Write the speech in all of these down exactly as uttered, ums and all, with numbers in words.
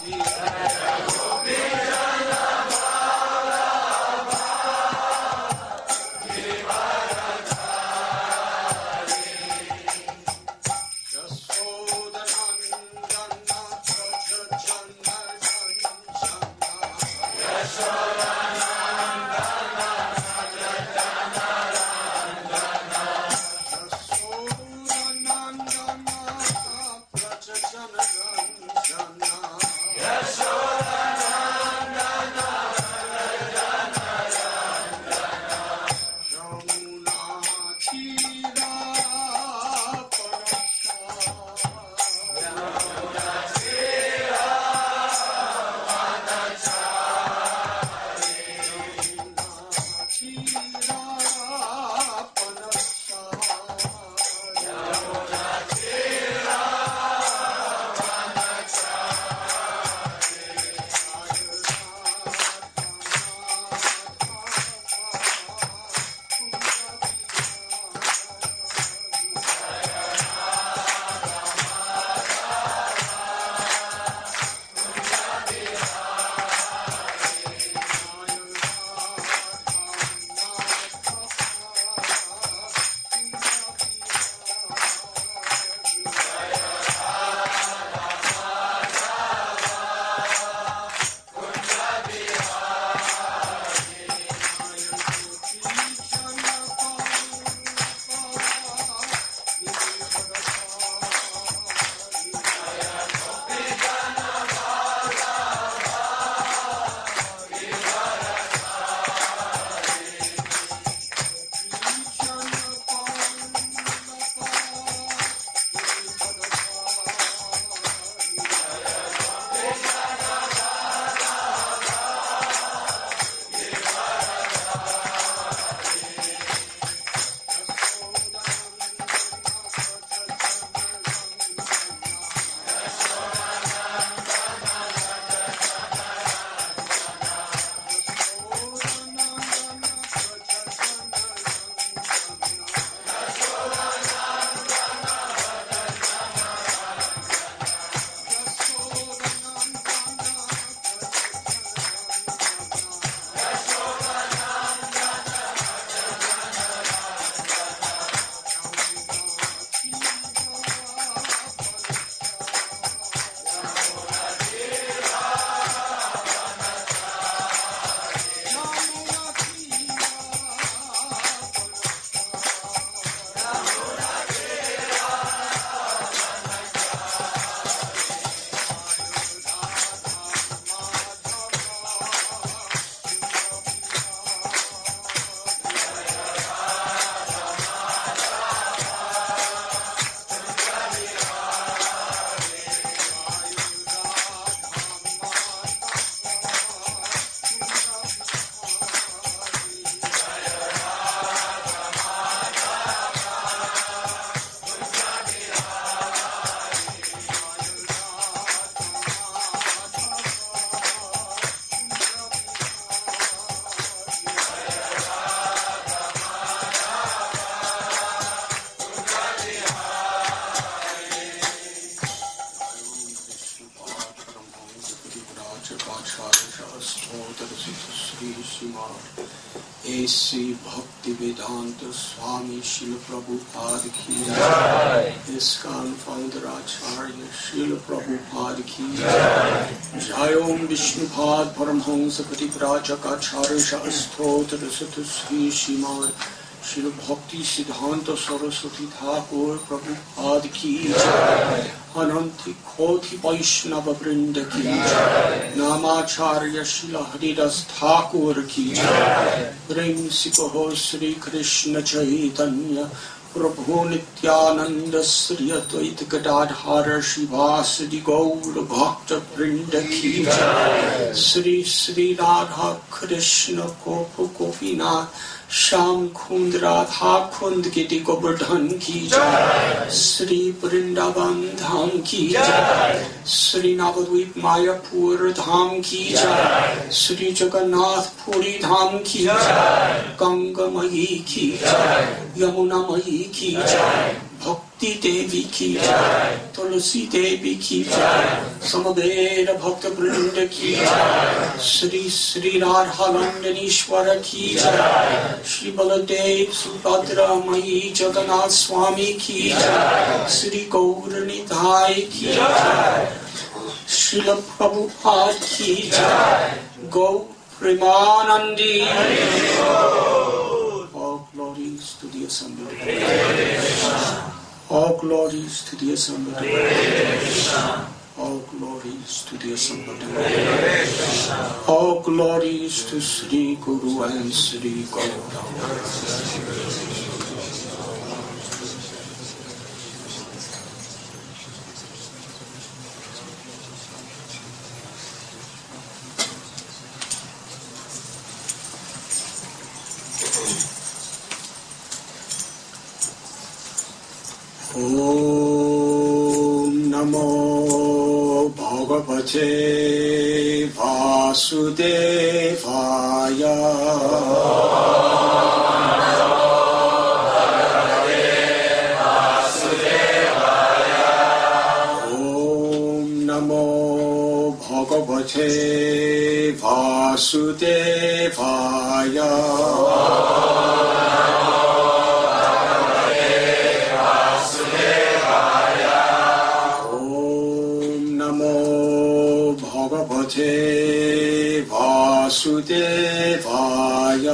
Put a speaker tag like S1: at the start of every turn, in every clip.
S1: ऐसी भक्ति वेदांत स्वामी शिल प्रभुपाद की जय। इसकान फाउंडर आचार्य शिल प्रभुपाद की जय। जय ओम विष्णुपाद परमहंस प्रतिपराजक आचार्य स्तोत्र श्री श्रीमान शिल भक्ति सिद्धांत सरस्वती ठाकुर प्रभुपाद की जय। अनंत कोटि वैष्णव वृंद की जय। नामाचार्य शिल हरिदास ठाकुर की जय। प्रेम सिको श्री कृष्ण चैतन्य प्रभु नित्यानंद श्री अद्वैत गदाधर शिवासदि गौर भक्त वृंद की जय। श्री श्री राधा कृष्ण गोप गोपीनाथ श्याम कुंद राधा कुंद गिरि गोवर्धन की जय। श्री वृंदावन धाम की जय। श्री नवद्वीप मायापुर धाम की जय। श्री जगन्नाथ पुरी धाम की जय। गंगामयी की जय। यमुनामयी की जय। भक्त भक्ति देवी की जय, तुलसी देवी की जय, समवेत भक्त वृंद की जय, श्री श्री राधानंदनीश्वर की जय, श्री बलदेव सुभद्रा मई जगन्नाथ स्वामी की जय, श्री गौर निताय की जय, श्रील प्रभुपाद की जय, गौ Premanandi. All glories to the assembly. All glories to the assembly. All glories to the assembly. All glories to Sri Guru and Sri Gauranga. Om Namo Bhagavate Vasudevaya. Om Namo Bhagavate Vasudevaya. Vasudevaya.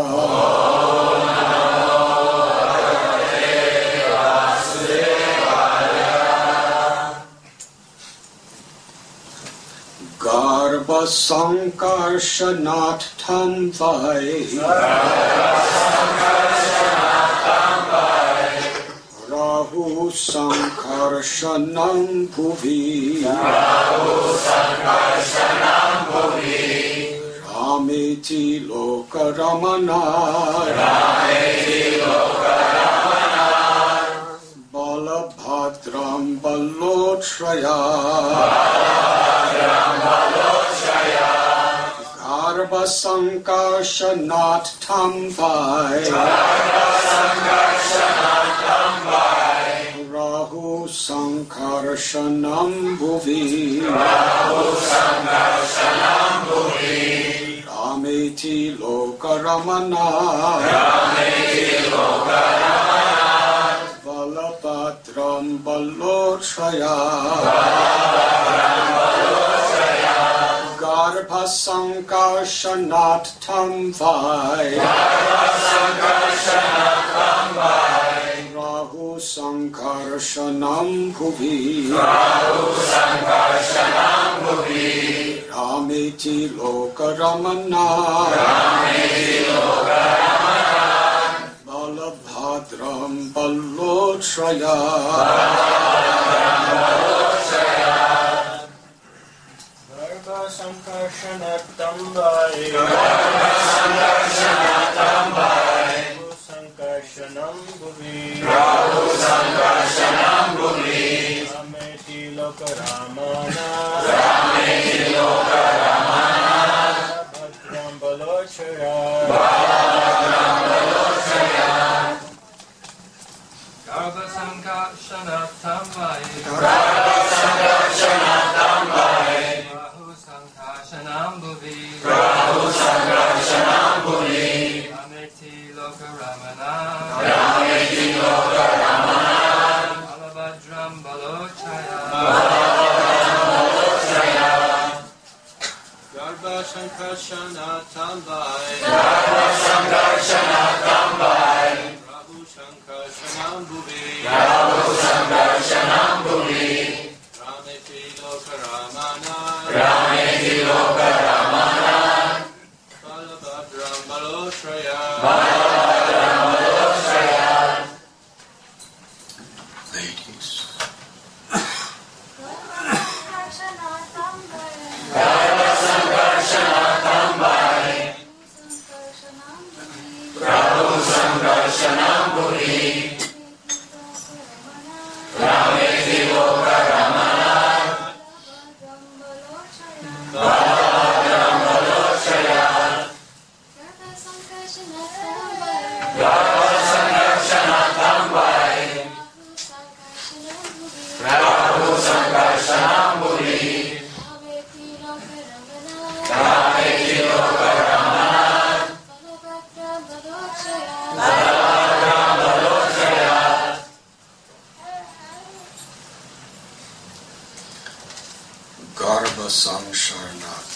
S1: Garbha sankarshanattham vai, Rahu sankarshanam bhuvi, Rameti lokaramana, Balabhadram balotraya, Garbha sankarshanattham vai, Rahu sankarshanam bhuvi, Rameti lokaramana, Balabhadram balotraya, Garbha sankarshanattham vai, Rahu sankarshanam bhuvi, Rameti lokaramana, Balabhadram balotraya, Garbha sankarshanattham vai, Rahu sankarshanam bhuvi, Rameti lokaramana, Balabhadram balotraya,
S2: Garbha sankarshanattham vai, Rahu sankarshanam bhuvi, Rameti lokaramana, Balabhadram balotraya,
S1: Garbha sankarshanattham vai, Rahu sankarshanam bhuvi, Rameti lokaramana, Balabhadram balotraya. Ladies. Garbha Sangsharnat.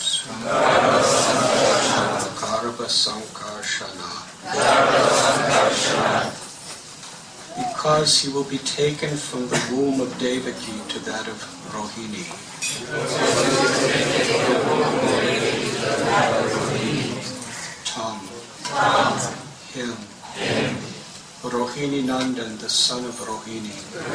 S1: Garbha Sankarshanat. Because he will be taken from the womb of Devaki to that of Rohini. Tam. Him. Rohini Nandan, the son of Rohini.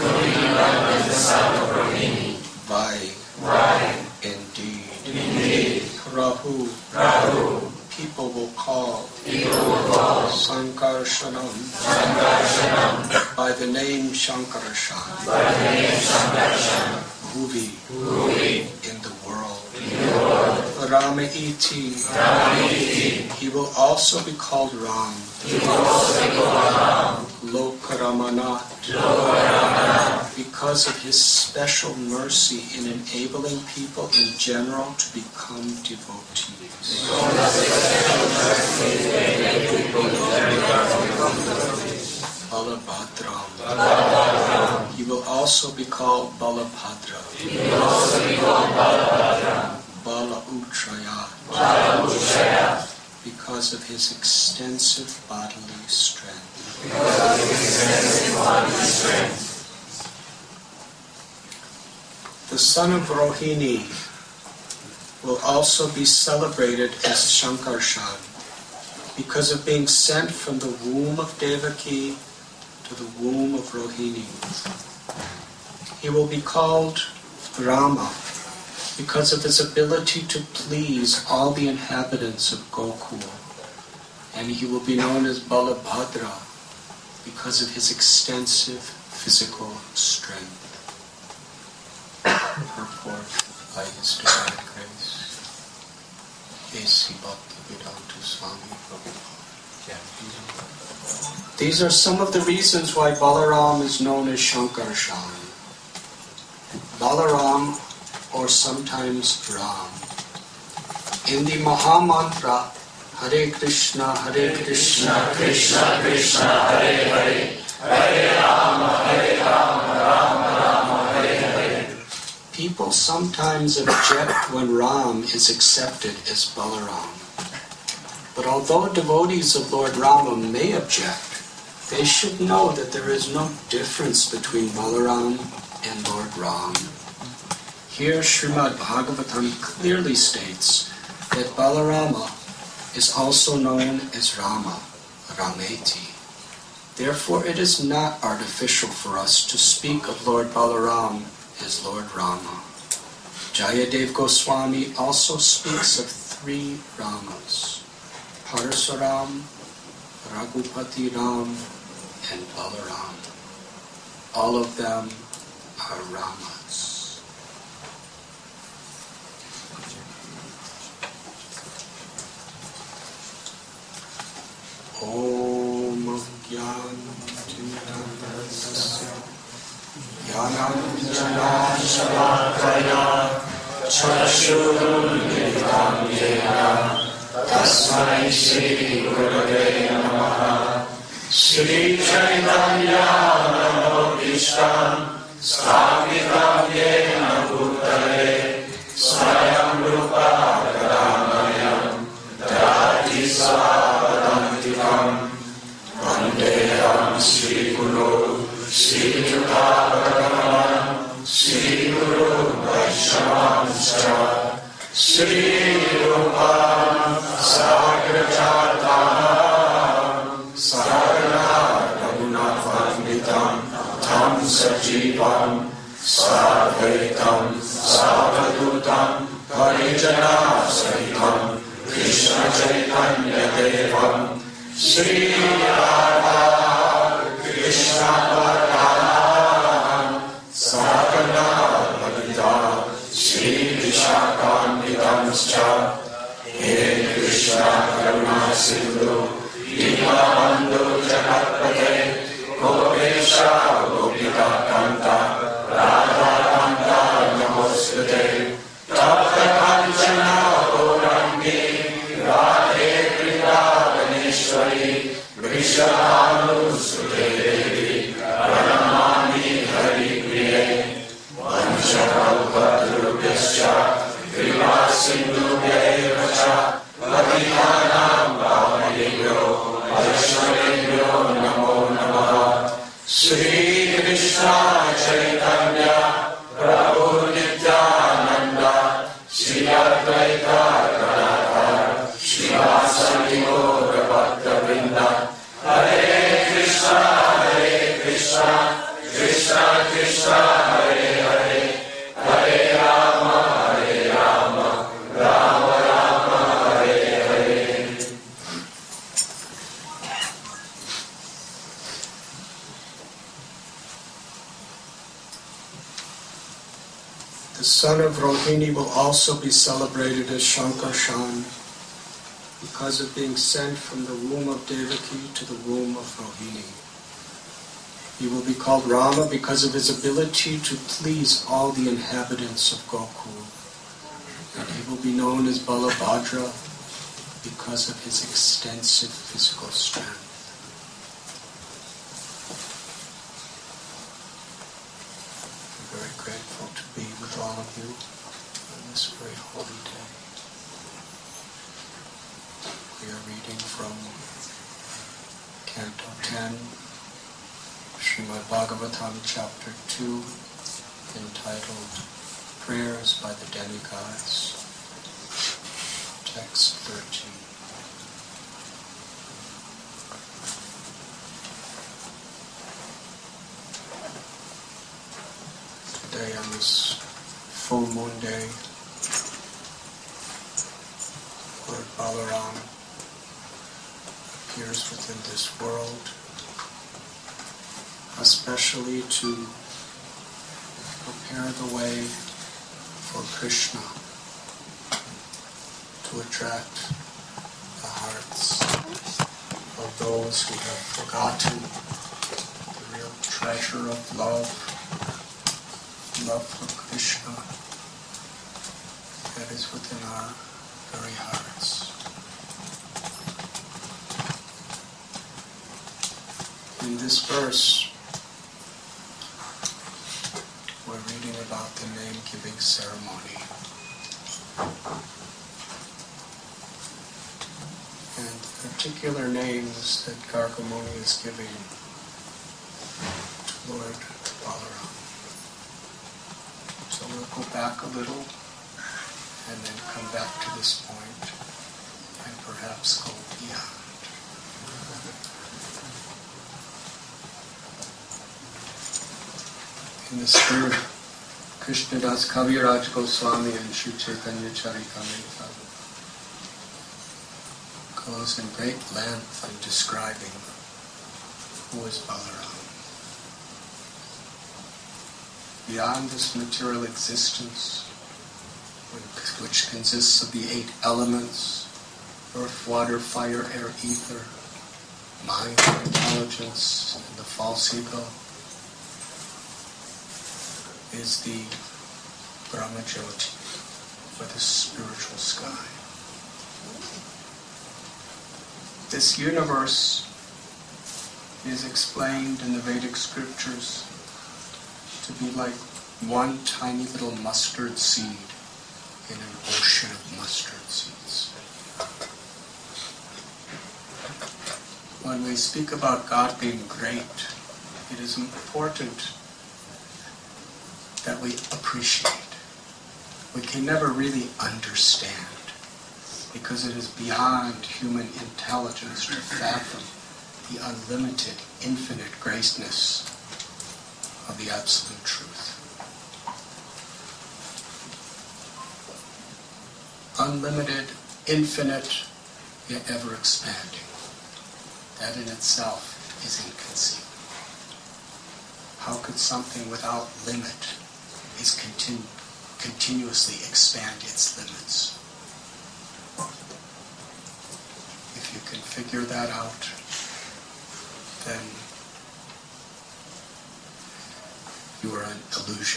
S1: Vai. Indeed. Indeed. Rahu. Rahu. People will call. People will call. Sankarshanam. Sankarshanam. By the name Shankarashan. By the name Shankarashan. Bhuvi. Bhuvi. In the world. In the world. Rama iti. Rama iti. He will also be called Ram. He will also be called Ram. Lokaramanat. Lokaramanat. Because of his special mercy in enabling people in general to become devotees. Balabhadram. He will also be called Balabhadra. He will also be called Balabhadra. Bala Uchraya. Bala Uchraya. Because of his extensive bodily strength. Because of his extensive bodily strength. The son of Rohini will also be celebrated as Shankarshan because of being sent from the womb of Devaki to the womb of Rohini. He will be called Rama because of his ability to please all the inhabitants of Gokul. And he will be known as Balabhadra because of his extensive physical strength. Purport by His Divine Grace. A C Bhaktivedanta Swami Prabhupada. These are some of the reasons why Balaram is known as Shankarshan. Balaram, or sometimes Ram. In the Mahamantra, Hare Krishna, Hare Krishna, Krishna Krishna, Hare Hare, Hare Rama, Hare Rama, Rama Rama, Hare Hare. People sometimes object when Ram is accepted as Balaram. But although devotees of Lord Rama may object, they should know that there is no difference between Balaram and Lord Ram. Here Srimad Bhagavatam clearly states that Balarama is also known as Rama, Rameti. Therefore it is not artificial for us to speak of Lord Balaram as Lord Rama. Jayadev Goswami also speaks of three Ramas, Parasaram, Raghupati Ram, and Balaram. All of them are Ramas. Om Gyanantimirandasya Gyananjana Shalakaya Chakshurumilitam Yena Tasmai Shri Gurave Namaha Shri Chaitanya Namo-Ishtam Sthapitam Yena Bhutale Swayam Rupa Kadamayam Dati Svapadantikam Vandeham Shri Guru Shri Jutapadamanam Shri Guru Vaishnavanscha Shri Rupam Sagrajatam Sarana Raghunathamritam Tam Sajivam Sarvaitam Savadutam Parijana Sahitam Krishna Chaitanya Devam Shri Radha Krishna Balaram Sakana Bhavita Shri Vishakam-Vidamscha He Krishna Karuna Sindhu Dīnabandhu Jagatpate Gopesha Gopika Kanta Radha Kanta Namostute Tapta Kanchana Gaurangi Radhe Vrindavaneshwari Vrishabhanu Sute Devi Pranamami Hari Priye Vanchakalpatarubhyascha Sindhubhyeva cha Patitanam Pavanebhyo Vaishnavebhyo Namo Namaha. Sri Krishna Chaitanya Prabhu Nityananda Shri Advaita Gadadhar Srivasadi Gaura Bhaktavrinda. Hare Krishna Hare Krishna Krishna Krishna Hare Hare Hare Rama Hare Rama Rama Rama Hare Hare. The son of Rohini will also be celebrated as Shankarshan because of being sent from the womb of Devaki to the womb of Rohini. He will be called Rama because of his ability to please all the inhabitants of Gokul. And he will be known as Balabhadra because of his extensive physical strength. I'm very grateful to be with all of you on this very holy day. We are reading from Canto ten, Srimad Bhagavatam, Chapter two, entitled Prayers by the Demigods, Text thirteen. Today on this full moon day, Lord Balaram appears within this world, especially to prepare the way for Krishna to attract the hearts of those who have forgotten the real treasure of love, love for Krishna that is within our very hearts. In this verse, we're reading about the name-giving ceremony. And particular names that Garga Muni is giving to Lord Balaram. So we'll go back a little and then come back to this point and perhaps go beyond. In the spirit, Krishnadas Kaviraj Goswami and Sri Chaitanya Charitamrita goes in great length in describing who is Balaram. Beyond this material existence, which consists of the eight elements, earth, water, fire, air, ether, mind, intelligence, and the false ego, is the Brahmajyoti, or the spiritual sky. This universe is explained in the Vedic scriptures to be like one tiny little mustard seed in an ocean of mustard seeds. When we speak about God being great, it is important that we appreciate. We can never really understand because it is beyond human intelligence to fathom the unlimited, infinite greatness of the absolute truth. Unlimited, infinite, yet ever expanding. That in itself is inconceivable. How could something without limit is continu- continuously expand its limits? If you can figure that out, then you are an illusion.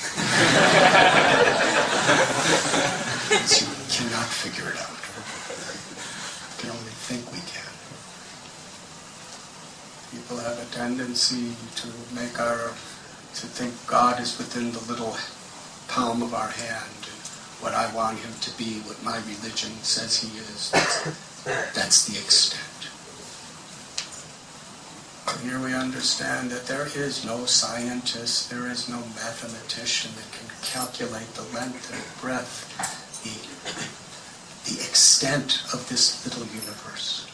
S1: You cannot figure it out. You can only think we can. People have a tendency to make our, to think God is within the little palm of our hand. what I want him to be, what my religion says he is. That's, that's the extent. And here we understand that there is no scientist, there is no mathematician that can calculate the length and breadth, the, the extent of this little universe.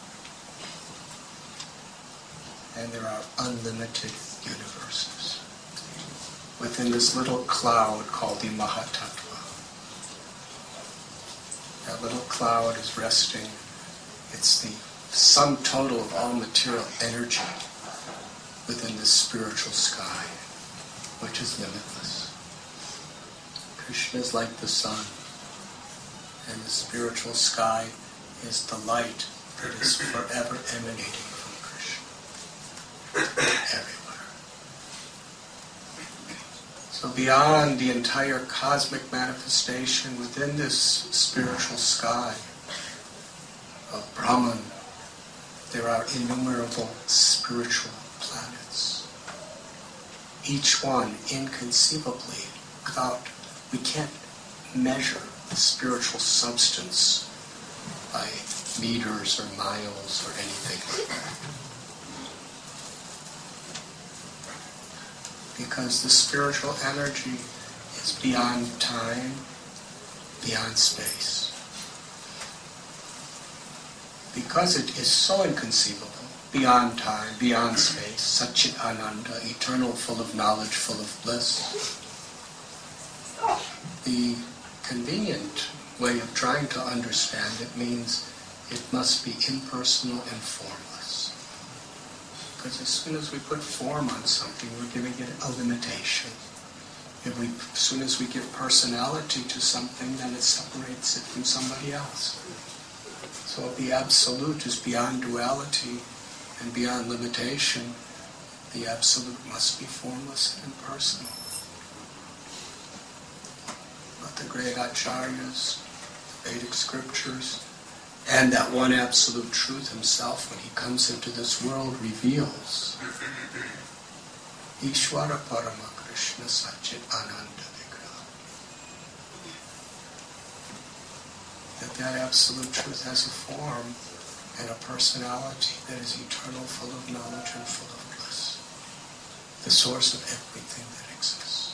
S1: And there are unlimited universes within this little cloud called the Mahatattva. That little cloud is resting. It's the sum total of all material energy within this spiritual sky, which is limitless. Krishna is like the sun, and the spiritual sky is the light that is forever emanating from Krishna, everywhere. So beyond the entire cosmic manifestation within this spiritual sky of Brahman, there are innumerable spiritual planets. Each one inconceivably, without, we can't measure the spiritual substance by meters or miles or anything like that. Because the spiritual energy is beyond time, beyond space. Because it is so inconceivable, beyond time, beyond space, Satchit Ananda, eternal, full of knowledge, full of bliss. The convenient way of trying to understand it means it must be impersonal and formless. Because as soon as we put form on something, we're giving it a limitation. If we, as soon as we give personality to something, then it separates it from somebody else. So if the Absolute is beyond duality and beyond limitation, the Absolute must be formless and impersonal. But the great Acharyas, the Vedic scriptures, and that one Absolute Truth himself, when he comes into this world, reveals Ishvara Parama Krishna Satchit Ananda Vigraha. That that Absolute Truth has a form and a personality that is eternal, full of knowledge and full of bliss. The source of everything that exists.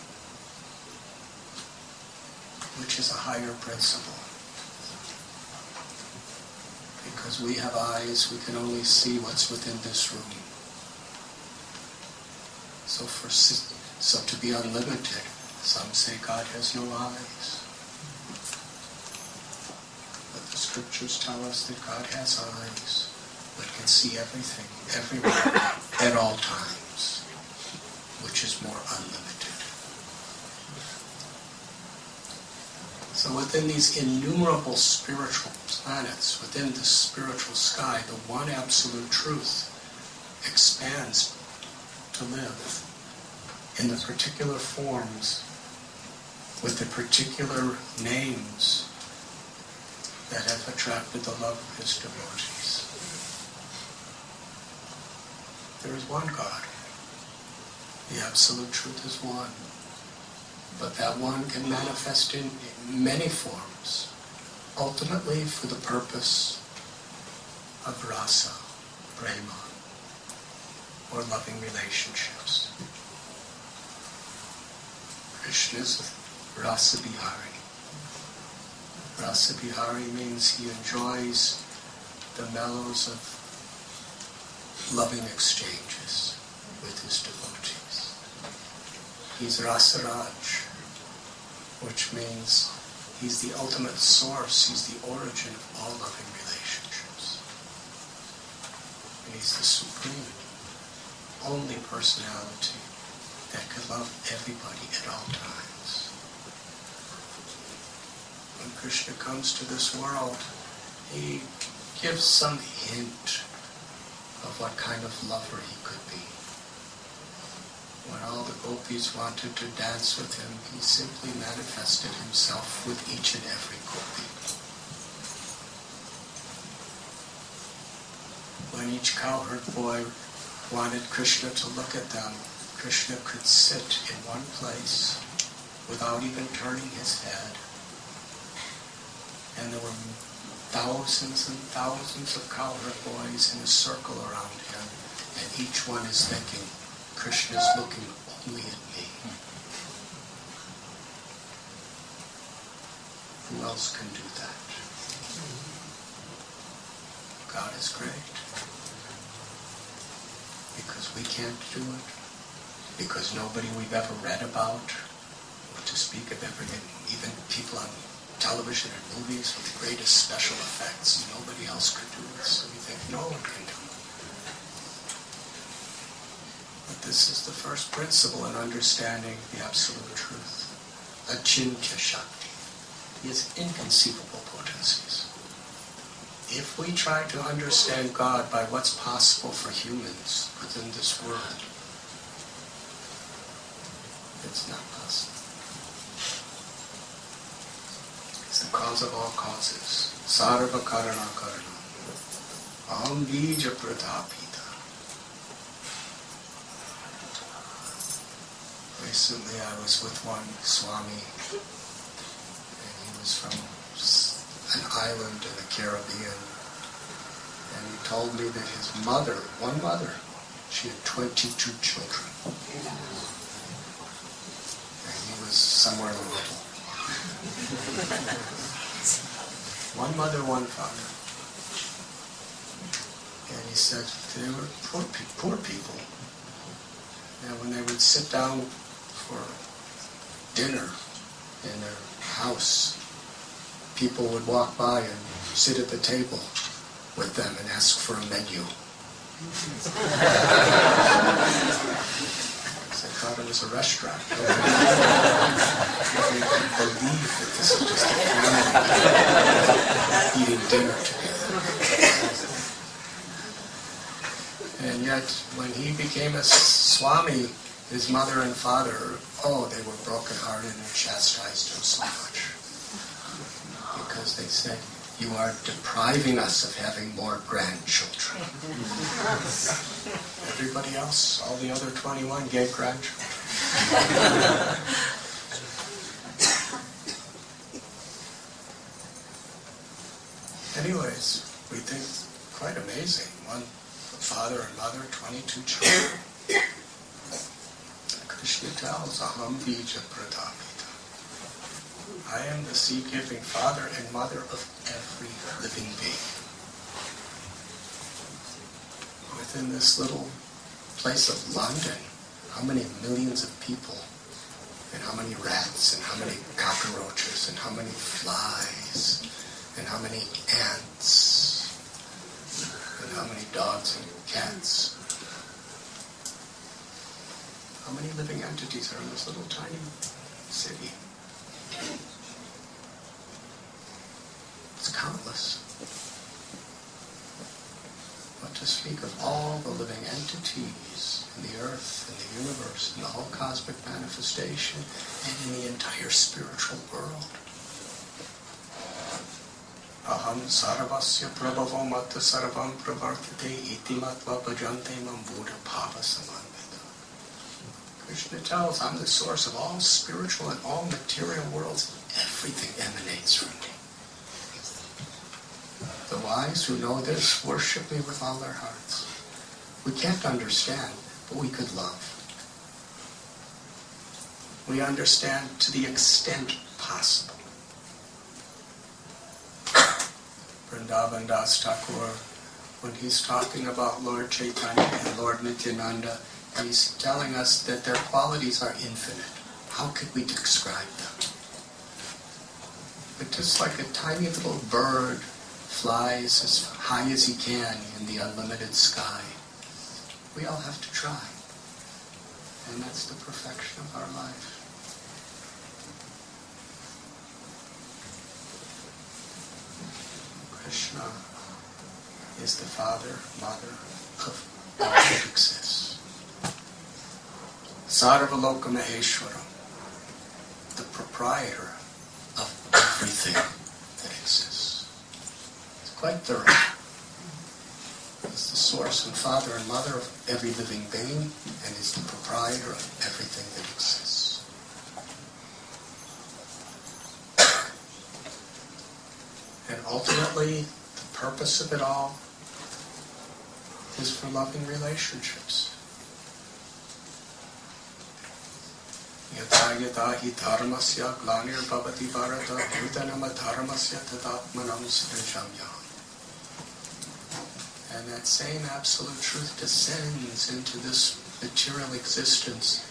S1: Which is a higher principle. Because we have eyes, we can only see what's within this room. So for so to be unlimited, some say God has no eyes. But the scriptures tell us that God has eyes, but can see everything, everywhere, at all times, which is more unlimited. So within these innumerable spiritual planets, within the spiritual sky, the one Absolute Truth expands to live in the particular forms, with the particular names that have attracted the love of his devotees. There is one God. The Absolute Truth is one. But that one can manifest in many forms, ultimately for the purpose of rasa, prema, or loving relationships. Krishna is Rasa Bihari. Rasa Bihari means he enjoys the mellows of loving exchanges with his devotees. He's Rasa Raj, which means he's the ultimate source, he's the origin of all loving relationships. And he's the supreme, only personality that can love everybody at all times. When Krishna comes to this world, he gives some hint of what kind of lover he could be. When all the gopis wanted to dance with him, he simply manifested himself with each and every gopi. When each cowherd boy wanted Krishna to look at them, Krishna could sit in one place without even turning his head. And there were thousands and thousands of cowherd boys in a circle around him, and each one is thinking, Krishna's looking only at me. Who else can do that? God is great. Because we can't do it. Because nobody we've ever read about, to speak of everything, even people on television and movies with the greatest special effects, nobody else could do it. So we think no one can do it. But this is the first principle in understanding the absolute truth. Achintya Shakti. He has inconceivable potencies. If we try to understand God by what's possible for humans within this world, it's not possible. It's the cause of all causes. Sarva karana karana. Aham bija pradhapita. Recently I was with one Swami, and he was from an island in the Caribbean, and he told me that his mother, one mother, she had twenty-two children. And he was somewhere in the middle. One mother, one father. And he said they were poor, pe- poor people. And when they would sit down for dinner in their house, people would walk by and sit at the table with them and ask for a menu. I thought it was a restaurant. I couldn't believe that this is just a family eating dinner together. And yet, when he became a Swami, his mother and father, oh, they were brokenhearted and chastised him so much. Because they said, you are depriving us of having more grandchildren. Everybody else, all the other twenty-one, gave grandchildren. Anyways, we think quite amazing. One father and mother, twenty-two children. Krishna tells, Aham bija pradhapita. I am the seed-giving father and mother of every living being. Within this little place of London, how many millions of people, and how many rats, and how many cockroaches, and how many flies, and how many ants, and how many dogs and cats. How many living entities are in this little tiny city? It's countless. What to speak of all the living entities in the earth, in the universe, in the whole cosmic manifestation, and in the entire spiritual world. Aham sarvasya prabhavo matta sarvam pravartate iti matva bhajante mam buddha bhava samanvita. Krishna tells, I'm the source of all spiritual and all material worlds. Everything emanates from me. The wise who know this worship me with all their hearts. We can't understand, but we could love. We understand to the extent possible. Vrindavan Das Thakur, when he's talking about Lord Chaitanya and Lord Nityananda, he's telling us that their qualities are infinite. How could we describe them? But just like a tiny little bird flies as high as he can in the unlimited sky, we all have to try. And that's the perfection of our life. Krishna is the father, mother of all that exists. Sarvaloka Maheshwaram, the proprietor of everything that exists. It's quite thorough. He's the source and father and mother of every living being, and is the proprietor of everything that exists. ultimately, the purpose of it all is for loving relationships. Yata yata hi dharmasya glanir bhavati bharata bhutanama dharmasya tadatmanam srijamya. And that same absolute truth descends into this material existence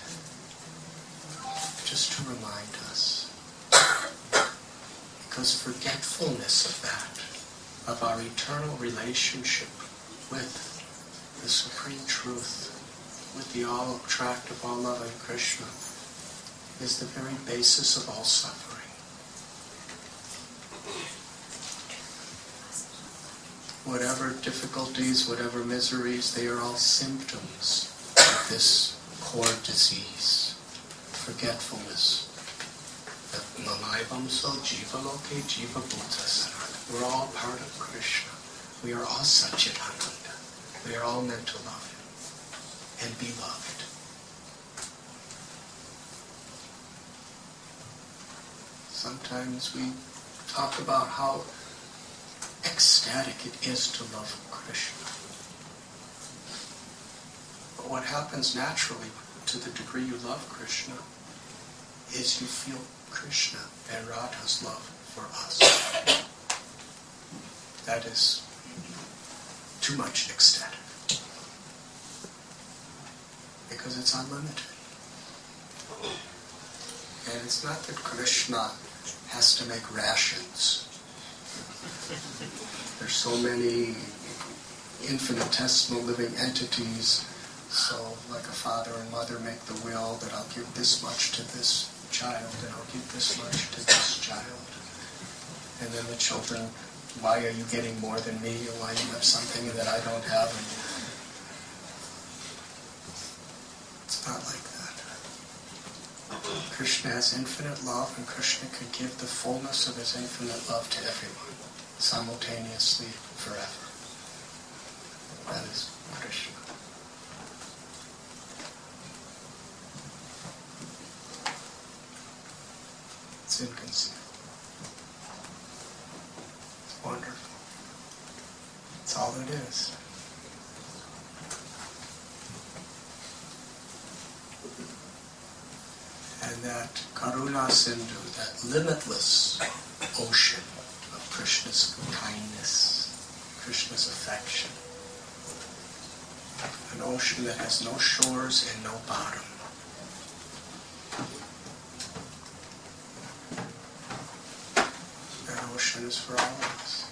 S1: just to remind us. Because forgetfulness of that, of our eternal relationship with the Supreme Truth, with the all-attractive, all-loving Krishna, is the very basis of all suffering. Whatever difficulties, whatever miseries, they are all symptoms of this core disease, forgetfulness. Mamaivamso jiva loke jiva bhuta. We're all part of Krishna. We are all Satchidananda. We are all meant to love Him and be loved. Sometimes we talk about how ecstatic it is to love Krishna. But what happens naturally to the degree you love Krishna is you feel Krishna and Radha's love for us. That is too much ecstatic. Because it's unlimited. And it's not that Krishna has to make rations. There's so many infinitesimal living entities, so like a father and mother make the will that I'll give this much to this child and I'll give this much to this child. And then the children, why are you getting more than me, or why do you have something that I don't have? And it's not like that. Krishna has infinite love, and Krishna can give the fullness of his infinite love to everyone, simultaneously, forever. That is Krishna. It's inconceivable. It's wonderful. It's all it is. And that Karuna Sindhu, that limitless ocean of Krishna's kindness, Krishna's affection, an ocean that has no shores and no bottom. That ocean is for all of us.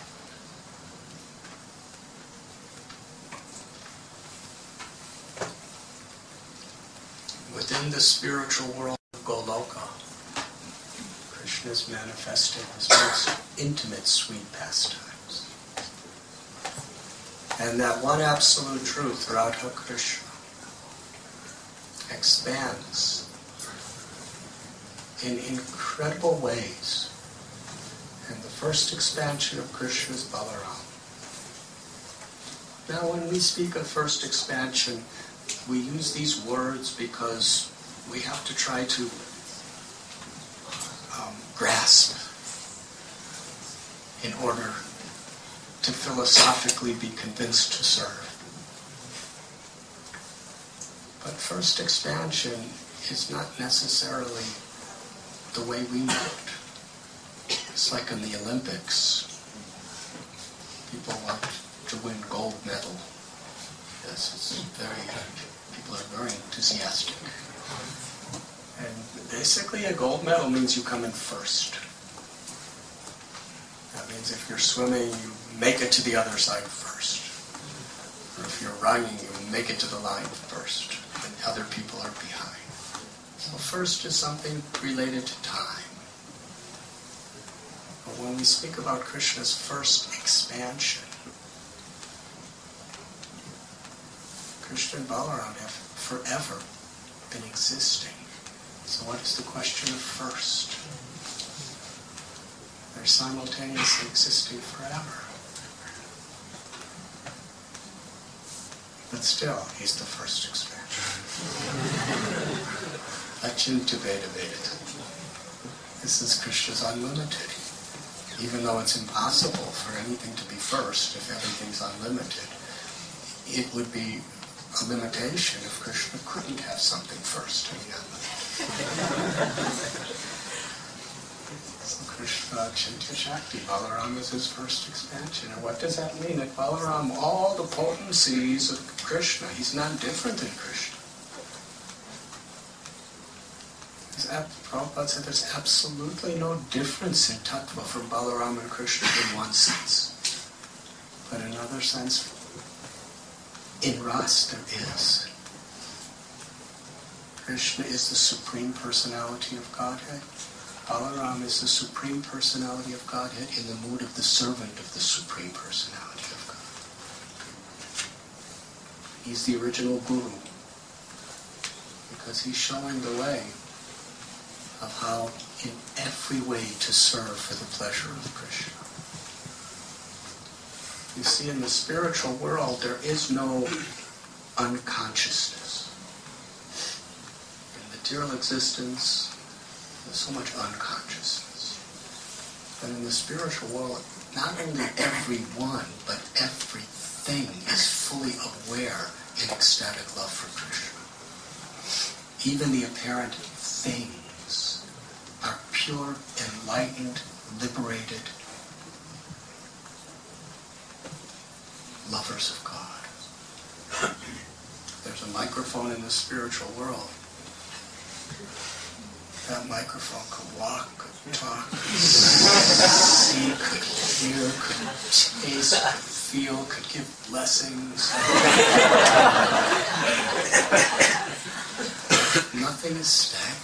S1: Within the spiritual world of Goloka, Krishna is manifesting his most intimate sweet pastimes. And that one absolute truth, Radha Krishna, expands in incredible ways. And the first expansion of Krishna is Balaram. Now when we speak of first expansion, we use these words because we have to try to um, grasp in order to philosophically be convinced to serve. But first expansion is not necessarily the way we know it. It's like in the Olympics. People want to win gold medal. Yes, it's very, people are very enthusiastic. And basically a gold medal means you come in first. That means if you're swimming, you make it to the other side first. Or if you're running, you make it to the line first, and other people are behind. So first is something related to time. But when we speak about Krishna's first expansion, Krishna and Balaram have forever been existing. So what is the question of first? They're simultaneously existing forever. But still, he's the first expansion. Achinta Veda Vedita. This is Krishna's unlimited.
S3: even though it's impossible for anything to be first if everything's unlimited, it would be a limitation if Krishna couldn't have something first and the unlimited. So Krishna, Chintya Shakti, Balaram is his first expansion. And what does that mean? That Balaram, all the potencies of Krishna, he's not different than Krishna. Prabhupada said there's absolutely no difference in tattva for Balaram and Krishna in one sense. But in another sense, in Ras there is. Krishna is the Supreme Personality of Godhead. Balaram is the Supreme Personality of Godhead in the mood of the servant of the Supreme Personality of God. He's the original Guru because he's showing the way of how in every way to serve for the pleasure of Krishna. You see, in the spiritual world, there is no unconsciousness. In material existence, there's so much unconsciousness. But in the spiritual world, not only everyone, but everything is fully aware in ecstatic love for Krishna. Even the apparent things are pure, enlightened, liberated lovers of God. There's a microphone in the spiritual world. That microphone could walk, could talk, could see, could hear, could taste, could feel, could give blessings. Nothing is stagnant.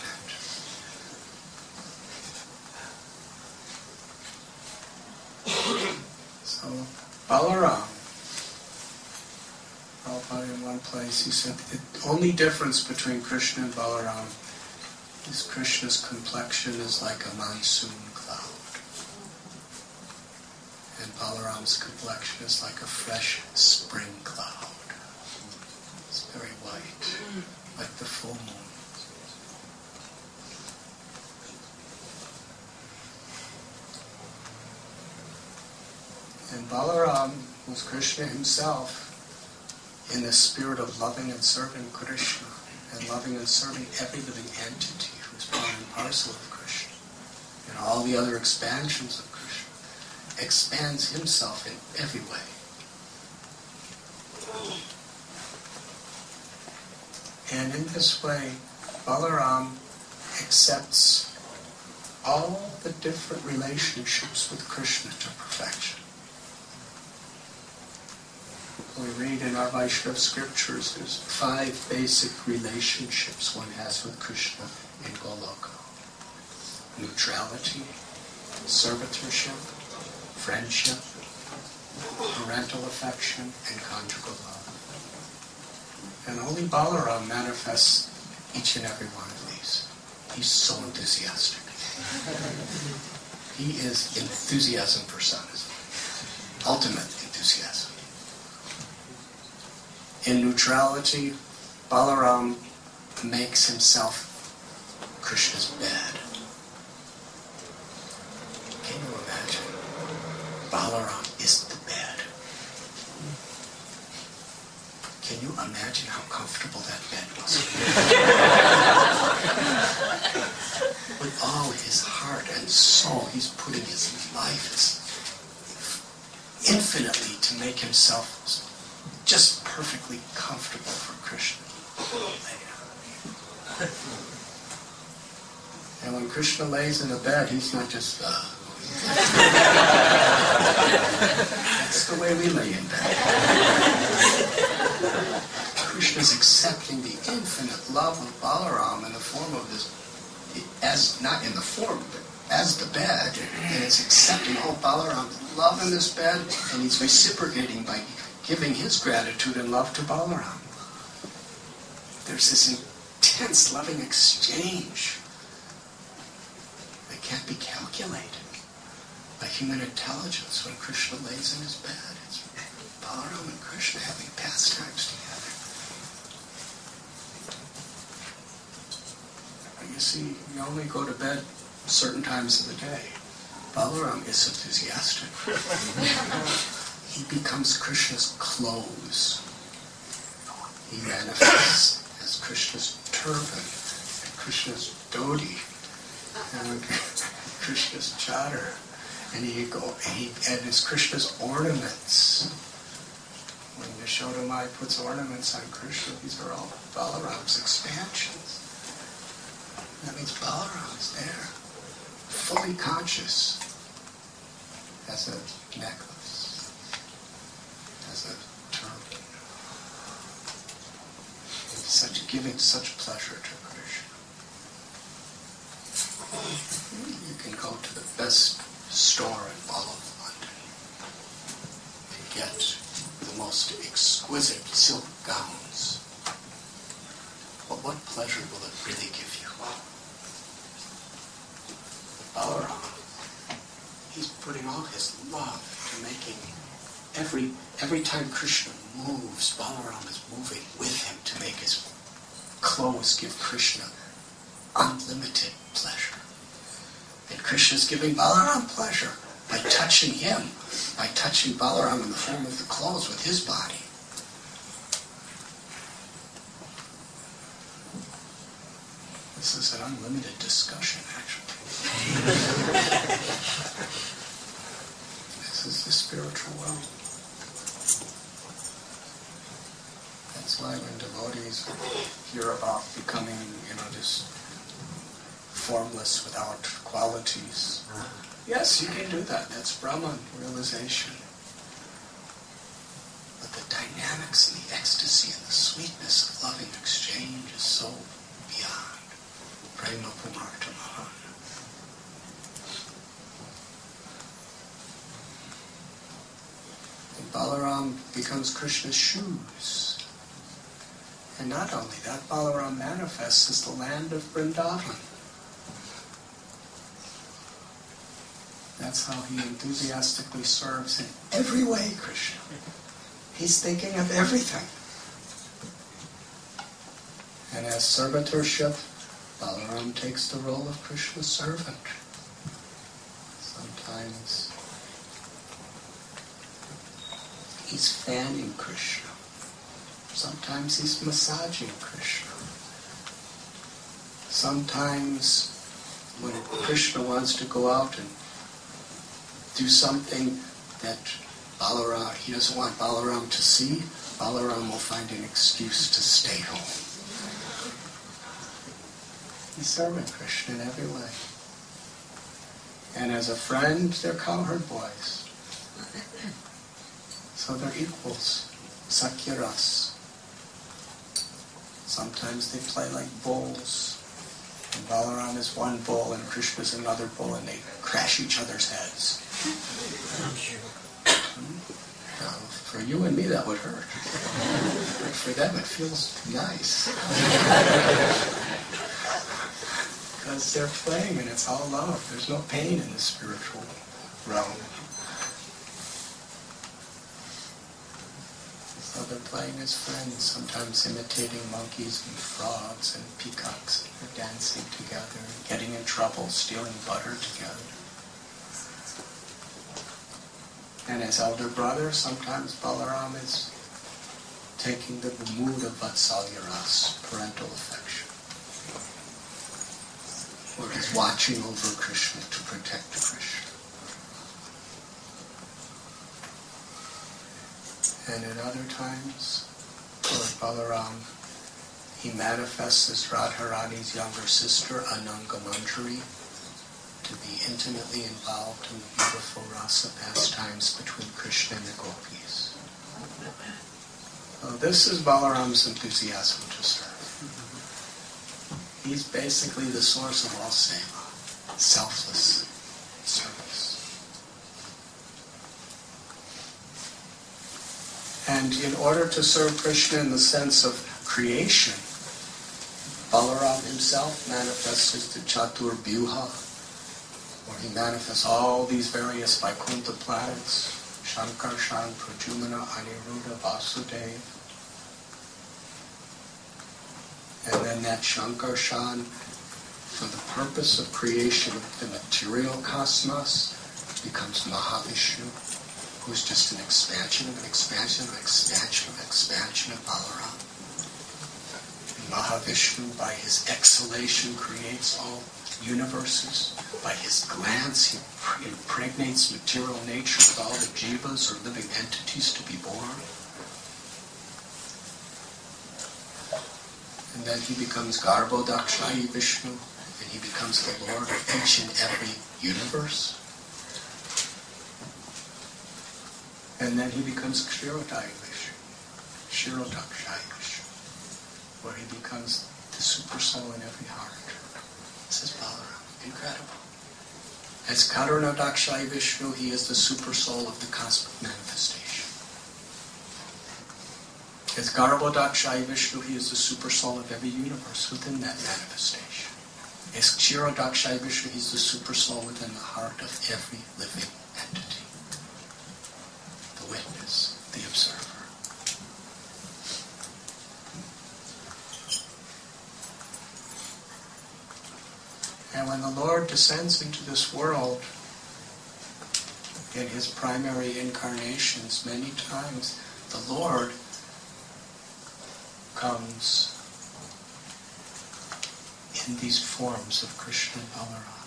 S3: So, Balaram, Prabhupada in one place, he said, the only difference between Krishna and Balaram is Krishna's complexion is like a monsoon cloud. And Balaram's complexion is like a fresh spring cloud. It's very white, like the full moon. And Balaram was Krishna himself in the spirit of loving and serving Krishna and loving and serving every living entity who's part and parcel of Krishna. And all the other expansions of Krishna expands himself in every way. And in this way, Balaram accepts all the different relationships with Krishna to perfection. We read in our Vaishnava scriptures, there's five basic relationships one has with Krishna in Goloka. Neutrality, servitorship, friendship, parental affection, and conjugal love. And only Balaram manifests each and every one of these. He's so enthusiastic. He is enthusiasm personified. Ultimate enthusiasm. In neutrality, Balaram makes himself Krishna's bed. Can you imagine? Balaram is the bed. Can you imagine how comfortable that bed must be? With all his heart and soul, he's putting his life infinitely to make himself just perfectly comfortable for Krishna. And when Krishna lays in a bed, he's not just, uh, that's the way we lay in bed. Krishna's accepting the infinite love of Balaram in the form of this, as not in the form, but as the bed, and it's accepting, oh, Balaram's love in this bed, and he's reciprocating by giving his gratitude and love to Balaram. There's this intense loving exchange that can't be calculated by human intelligence when Krishna lays in his bed. It's Balaram and Krishna having pastimes together. But you see, you only go to bed certain times of the day. Balaram is enthusiastic. He becomes Krishna's clothes. He manifests as Krishna's turban, and Krishna's dhoti, and Krishna's chadar, and he go and he and his Krishna's ornaments. When Yashoda Mai puts ornaments on Krishna, these are all Balaram's expansions. That means Balaram is there, fully conscious, as a necklace, as a turban. It's such giving such pleasure to Krishna. You can go to the best store in all of London to get the most exquisite silk gowns. But what pleasure will it really give you? Balaram, he's putting all his love to making every every time Krishna moves, Balaram is moving with him to make his clothes give Krishna unlimited pleasure. And Krishna's giving Balaram pleasure by touching him, by touching Balaram in the form of the clothes with his body. This is an unlimited discussion, actually. This is the spiritual realm. That's why when devotees hear about becoming, you know, just formless without qualities, yes, you can do that. That's Brahman realization. But the dynamics and the ecstasy and the sweetness of loving exchange is so beyond. Prema Pumartamaha. And Balaram becomes Krishna's shoes. And not only that, Balaram manifests as the land of Vrindavan. That's how he enthusiastically serves in every way, Krishna. He's thinking of everything. And as servitorship, Balaram takes the role of Krishna's servant. Sometimes he's fanning Krishna. Sometimes he's massaging Krishna. Sometimes when Krishna wants to go out and do something that Balaram, he doesn't want Balaram to see, Balaram will find an excuse to stay home. He's serving Krishna in every way. And as a friend, they're cowherd boys. So they're equals. Sakyaras. Sometimes they play like bulls. And Balaram is one bull and Krishna is another bull, and they crash each other's heads. Now, for you and me, that would hurt. But for them, it feels nice. Because they're playing and it's all love. There's no pain in the spiritual realm. So they're playing as friends, sometimes imitating monkeys and frogs and peacocks. They're dancing together, getting in trouble, stealing butter together. And as elder brother, sometimes Balaram is taking the mood of Vatsalya Ras, parental affection. Or is watching over Krishna to protect Krishna. And in other times, Lord Balaram, he manifests as Radharani's younger sister, Ananga Manjari, to be intimately involved in the beautiful rasa pastimes between Krishna and the gopis. So this is Balaram's enthusiasm to serve. He's basically the source of all seva, selfless service. And in order to serve Krishna in the sense of creation, Balaram himself manifests as the Chatur Vyuha, where he manifests all these various Vaikuntha planets, Shankarshan, Pradyumna, Aniruddha, Vasudeva. And then that Shankarshan, for the purpose of creation of the material cosmos, becomes Mahavishnu, who's just an expansion of an expansion of an expansion of an expansion of Balaram. And Mahavishnu, by his exhalation, creates all universes. By his glance, he impregnates material nature with all the jivas or living entities to be born. And then he becomes Garbhodakshayi Vishnu, and he becomes the Lord of each and every universe. And then he becomes Kshirodaya Vishnu, Kshirodakshayi Vishnu, where he becomes the super soul in every heart. This is Balaram. Incredible. As Karunodakshayi Vishnu, he is the super soul of the cosmic manifestation. As Garbhodakshayi Vishnu, he is the super soul of every universe within that manifestation. As Kshirodakshayi Vishnu, he is the super soul within the heart of every living entity. The witness, the observer. And when the Lord descends into this world in his primary incarnations, many times the Lord comes in these forms of Krishna and Balaram.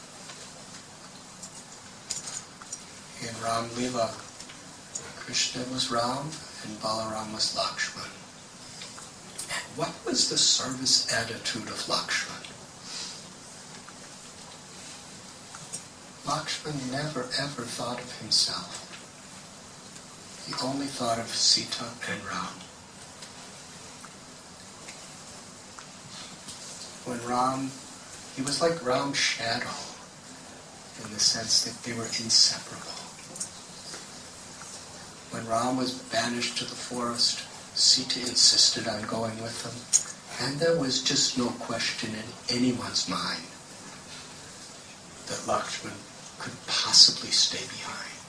S3: In Ram Lila, Krishna was Ram and Balaram was Lakshman. And what was the service attitude of Lakshman? Lakshman never ever thought of himself. He only thought of Sita and Ram. When Ram, he was like Ram's shadow in the sense that they were inseparable. When Ram was banished to the forest, Sita insisted on going with him, and there was just no question in anyone's mind that Lakshman could possibly stay behind.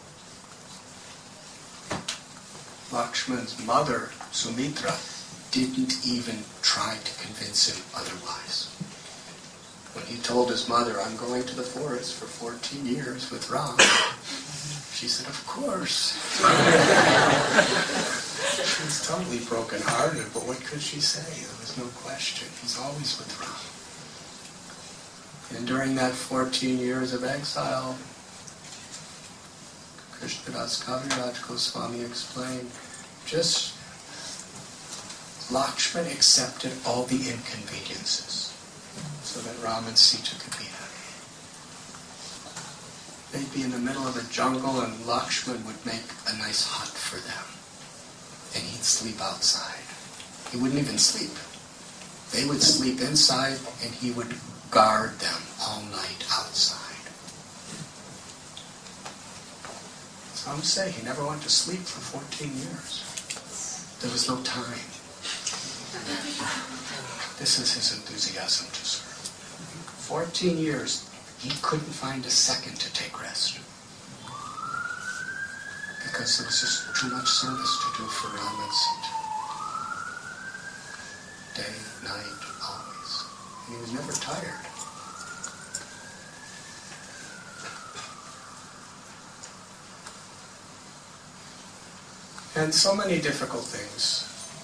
S3: Lakshman's mother, Sumitra, didn't even try to convince him otherwise. When he told his mother, I'm going to the forest for fourteen years with Ram, she said, of course. She was totally broken-hearted, but what could she say? There was no question. He's always with Ram. And during that fourteen years of exile, Krishnadas Kaviraj Goswami explained, just Lakshman accepted all the inconveniences so that Ram and Sita could be happy. They'd be in the middle of a jungle and Lakshman would make a nice hut for them. And he'd sleep outside. He wouldn't even sleep. They would sleep inside and he would guard them all night outside. Some say he never went to sleep for fourteen years. There was no time. This is his enthusiasm to serve. fourteen years, he couldn't find a second to take rest. Because there was just too much service to do for Ram and Sita. Day, night, always. And he was never tired. And so many difficult things.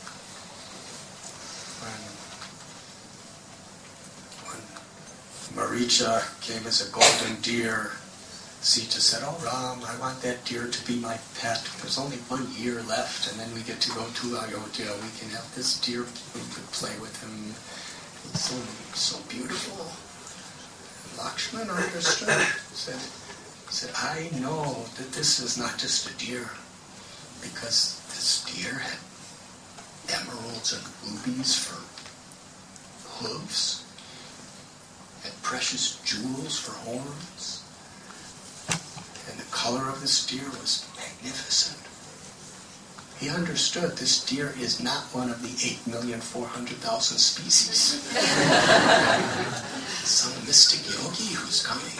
S3: When, when Maricha came as a golden deer, Sita said, oh Ram, I want that deer to be my pet. There's only one year left and then we get to go to Ayodhya. We can have this deer, we could play with him. It's so, so beautiful. And Lakshman understood, said, said, I know that this is not just a deer, because this deer had emeralds and rubies for hooves, had precious jewels for horns, and the color of this deer was magnificent. He understood this deer is not one of the eight million four hundred thousand species. Some mystic yogi who's coming.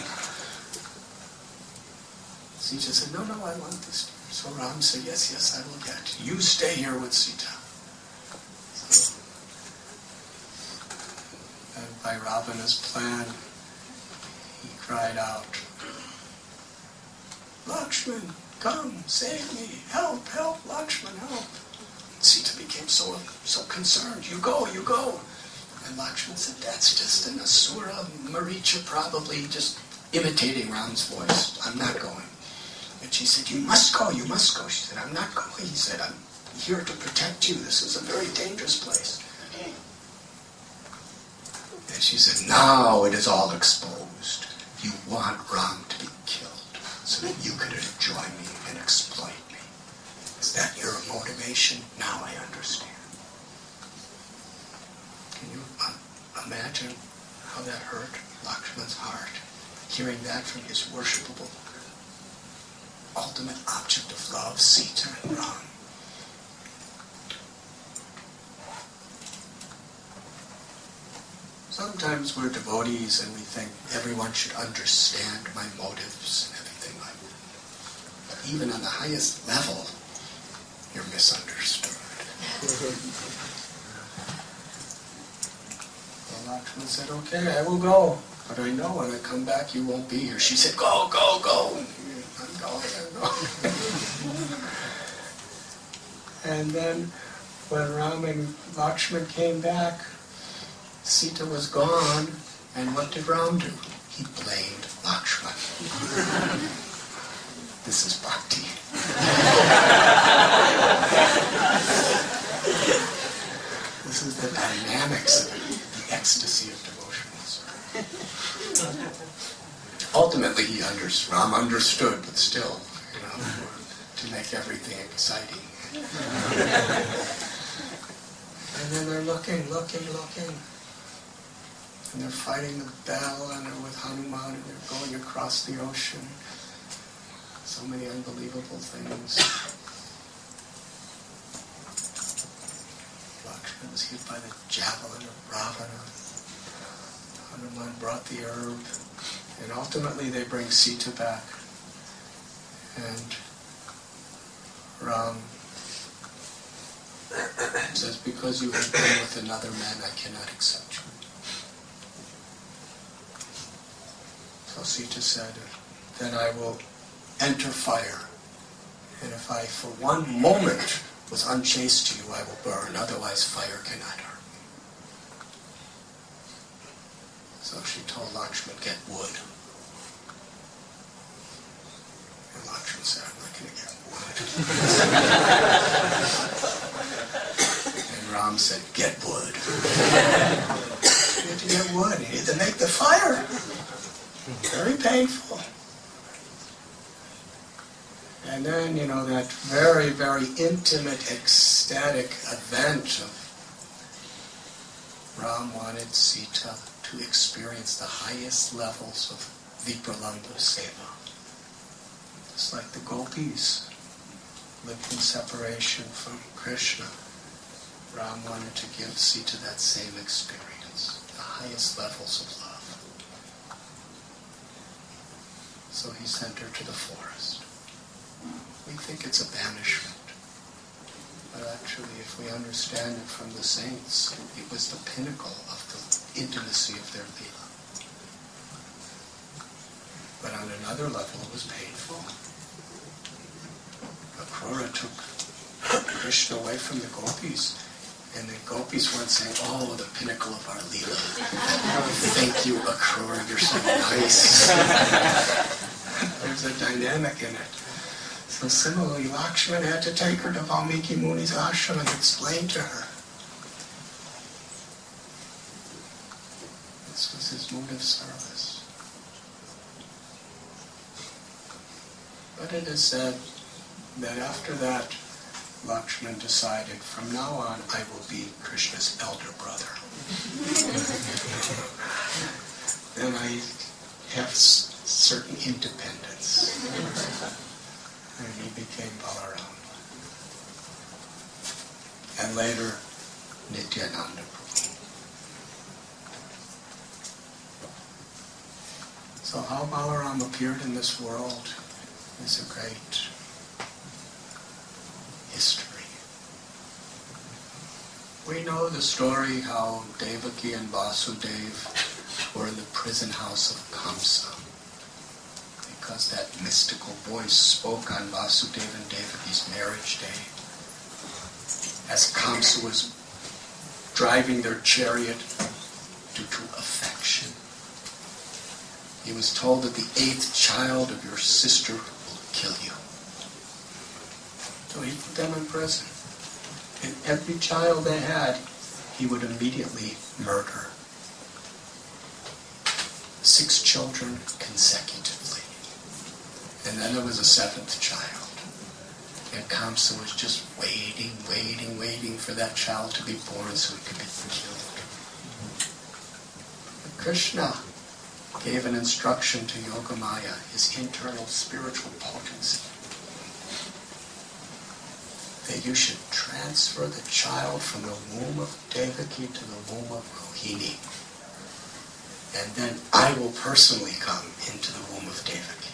S3: Sita said, no, no, I want this deer. So Ram said, yes, yes, I will get. You stay here with Sita. So, and by Ravana's plan, he cried out, Lakshman, come, save me, help, help, Lakshman, help. Sita became so, so concerned. You go, you go. And Lakshman said, that's just an Asura, Maricha probably just imitating Ram's voice. I'm not going. And she said, you must go, you must go. She said, I'm not going. He said, I'm here to protect you. This is a very dangerous place. And she said, now it is all exposed. You want Ram to be killed so that you could enjoy me and exploit me. Is that your motivation? Now I understand. Can you uh, imagine how that hurt Lakshman's heart, hearing that from his worshipable, ultimate object of love, Sita and Ram? Sometimes we're devotees and we think everyone should understand my motives and everything like that. But even on the highest level, you're misunderstood. Well, Lakshman said, okay, I will go. But I know when I come back you won't be here. She said, go, go, go. I'm going, I'm going. And then when Ram and Lakshman came back, Sita was gone, and what did Ram do? He blamed Lakshman. This is bhakti. This is the dynamics of it, the ecstasy of devotional service. Ultimately, he under, Ram understood, but still, you know, to make everything exciting. And then they're looking, looking, looking. And they're fighting the battle, and they're with Hanuman, and they're going across the ocean. So many unbelievable things. Lakshman was hit by the javelin of Ravana. Hanuman brought the herb, and ultimately they bring Sita back. And Ram says, because you have been with another man, I cannot accept you. So Sita said, then I will enter fire. And if I for one moment was unchaste to you, I will burn. Otherwise fire cannot hurt me. So she told Lakshman, get wood. And Lakshman said, I'm not going to get wood. And Ram said, get wood. You had to get wood. You need to make the fire. Very painful. And then, you know, that very, very intimate, ecstatic event of Ram wanted Sita to experience the highest levels of Vipralambha Seva. Just like the gopis lived in separation from Krishna, Ram wanted to give Sita that same experience, the highest levels of love. So he sent her to the forest. We think it's a banishment. But actually, if we understand it from the saints, it was the pinnacle of the intimacy of their lila. But on another level, it was painful. Akrura took Krishna away from the gopis. And the gopis weren't saying, oh, the pinnacle of our lila. Thank you, Akrura, you're so nice. There's a dynamic in it. So similarly, Lakshman had to take her to Valmiki Muni's ashram and explain to her. This was his mood of service. But it is said that after that, Lakshman decided, from now on, I will be Krishna's elder brother. Then I have s- certain independence. And he became Balaram. And later, Nityananda Prabhu. So how Balaram appeared in this world is a great history. We know the story how Devaki and Vasudeva were in the prison house of Kamsa. They because that mystical voice spoke on Vasudeva and Devaki's marriage day. As Kamsa was driving their chariot due to affection, he was told that the eighth child of your sister will kill you. So he put them in prison. And every child they had, he would immediately murder. Six children consecutively. And then there was a seventh child. And Kamsa was just waiting, waiting, waiting for that child to be born so he could be killed. But Krishna gave an instruction to Yogamaya, his internal spiritual potency, that you should transfer the child from the womb of Devaki to the womb of Rohini. And then I will personally come into the womb of Devaki.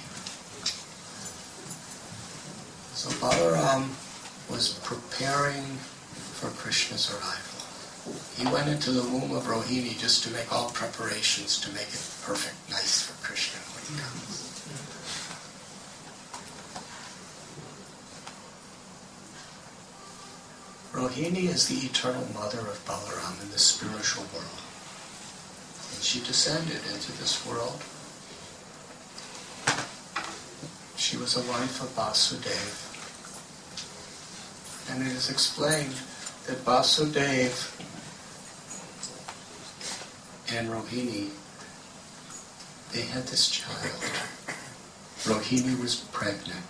S3: So Balaram was preparing for Krishna's arrival. He went into the womb of Rohini just to make all preparations to make it perfect, nice for Krishna when he comes. Rohini is the eternal mother of Balaram in the spiritual world. And she descended into this world. She was a wife of Vasudeva. And it is explained that Vasudeva and Rohini, they had this child. Rohini was pregnant.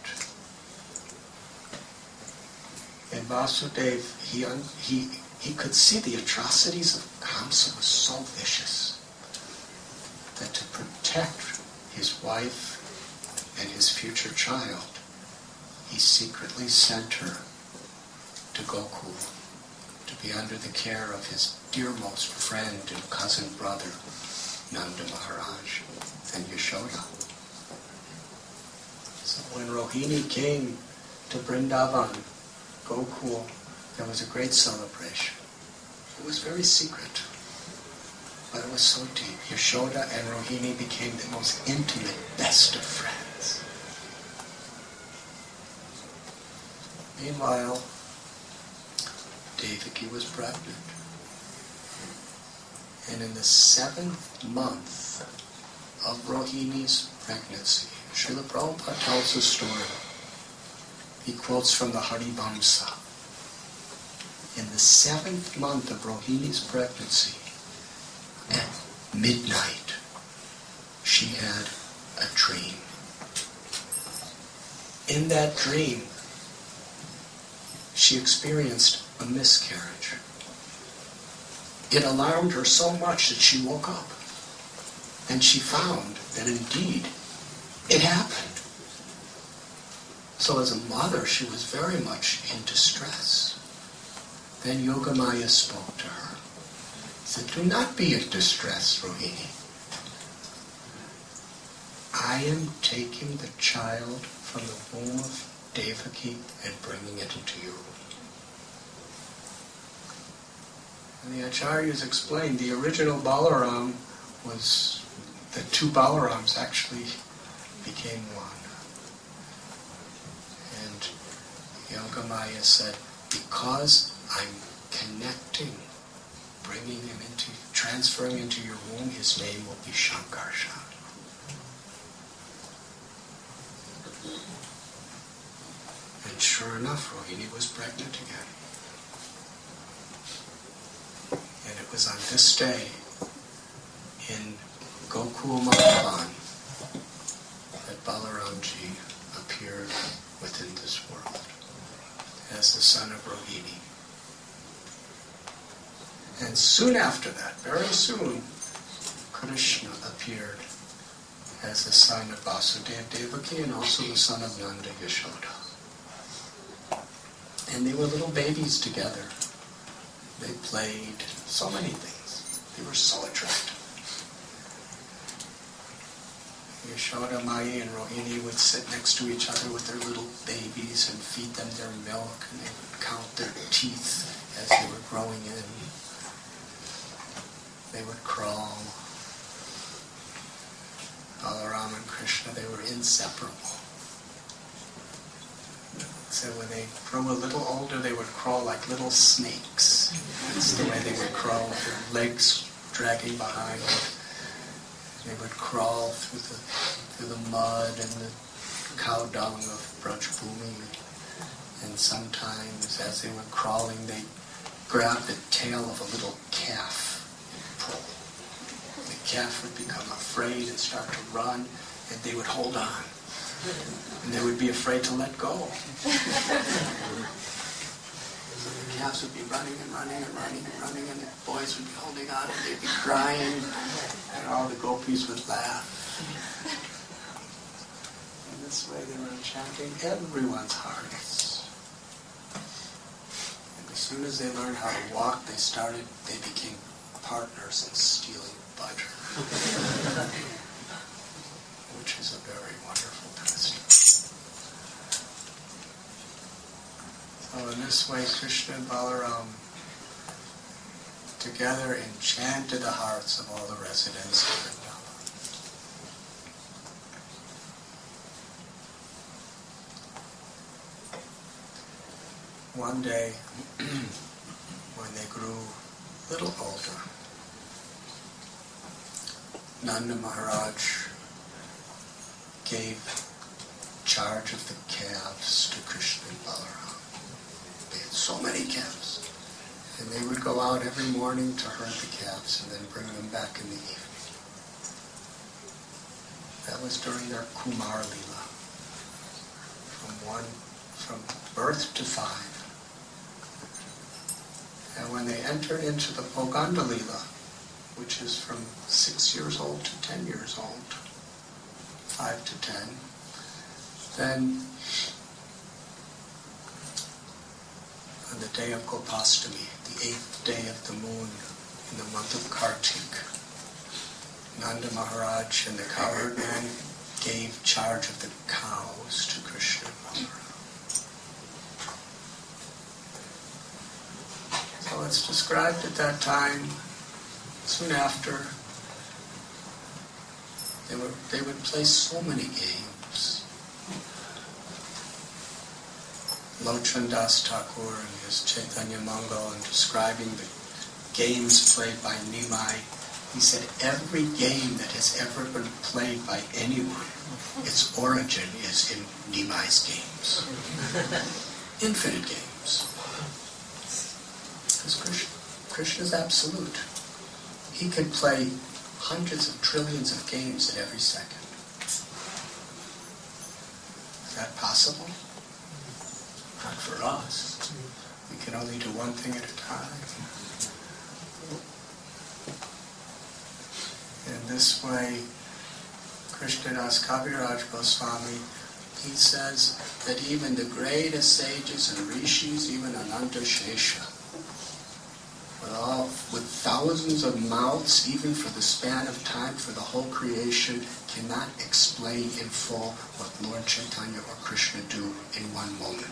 S3: And Vasudeva, he, he, he could see the atrocities of Kamsa was so vicious that to protect his wife and his future child, he secretly sent her to Gokul to be under the care of his dearmost friend and cousin brother, Nanda Maharaj and Yashoda. So when Rohini came to Vrindavan, Gokul, there was a great celebration. It was very secret, but it was so deep. Yashoda and Rohini became the most intimate, best of friends. Meanwhile, Devaki was pregnant. And in the seventh month of Rohini's pregnancy, Srila Prabhupada tells a story. He quotes from the Harivamsa. In the seventh month of Rohini's pregnancy, at midnight, she had a dream. In that dream, she experienced a miscarriage. It alarmed her so much that she woke up, and she found that indeed it happened. So as a mother, she was very much in distress. Then Yogamaya spoke to her. He said, "Do not be in distress, Rohini. I am taking the child from the womb of Devaki and bringing it into your womb." And the Acharyas explained the original Balaram was, the two Balarams actually became one. And Yogamaya said, because I'm connecting, bringing him into, transferring into your womb, his name will be Shankarshan. And sure enough, Rohini was pregnant again. And it was on this day in Gokul Madhavan that Balaramji appeared within this world as the son of Rohini. And soon after that, very soon, Krishna appeared as the son of Vasudeva Devaki and also the son of Nanda Yashoda. And they were little babies together. They played so many things. They were so attractive. Yashoda, Maya, and Rohini would sit next to each other with their little babies and feed them their milk, and they would count their teeth as they were growing in. They would crawl. Balaram and Krishna, they were inseparable. So when they grew a little older, they would crawl like little snakes. That's the way they would crawl, with their legs dragging behind them. They would crawl through the through the mud and the cow dung of Brajbhumi. And sometimes, as they were crawling, they grabbed the tail of a little calf and pull. The calf would become afraid and start to run, and they would hold on. And they would be afraid to let go. So the calves would be running and running and running and running, and the boys would be holding on, and they'd be crying, and all the gopis would laugh. In this way they were enchanting everyone's hearts. And as soon as they learned how to walk, they started, they became partners in stealing butter. Which is a very wonderful pastime. So in this way, Krishna and Balaram together enchanted the hearts of all the residents of Vrindavan. One day, when they grew a little older, Nanda Maharaj gave charge of the calves to Krishna and Balaram. They had so many calves. And they would go out every morning to herd the calves and then bring them back in the evening. That was during their Kumar Lila. From one, from birth to five. And when they entered into the Poganda Lila, which is from six years old to ten years old, five to ten, then on the day of Gopastami, the eighth day of the moon in the month of Kartik, Nanda Maharaj and the cowherd man gave charge of the cows to Krishna and Balaram. So it's described at that time, soon after, They would, they would play so many games. Lochan Das Thakur in his Chaitanya Mangal, in describing the games played by Nimai, he said every game that has ever been played by anyone, its origin is in Nimai's games. Infinite games. Because Krishna, Krishna is absolute. He could play hundreds of trillions of games at every second. Is that possible? Not for us. We can only do one thing at a time. In this way, Krishnadas Kaviraj Goswami, he says that even the greatest sages and rishis, even Ananta Shesha, with, all, with thousands of mouths, even for the span of time, for the whole creation, cannot explain in full what Lord Chaitanya or Krishna do in one moment.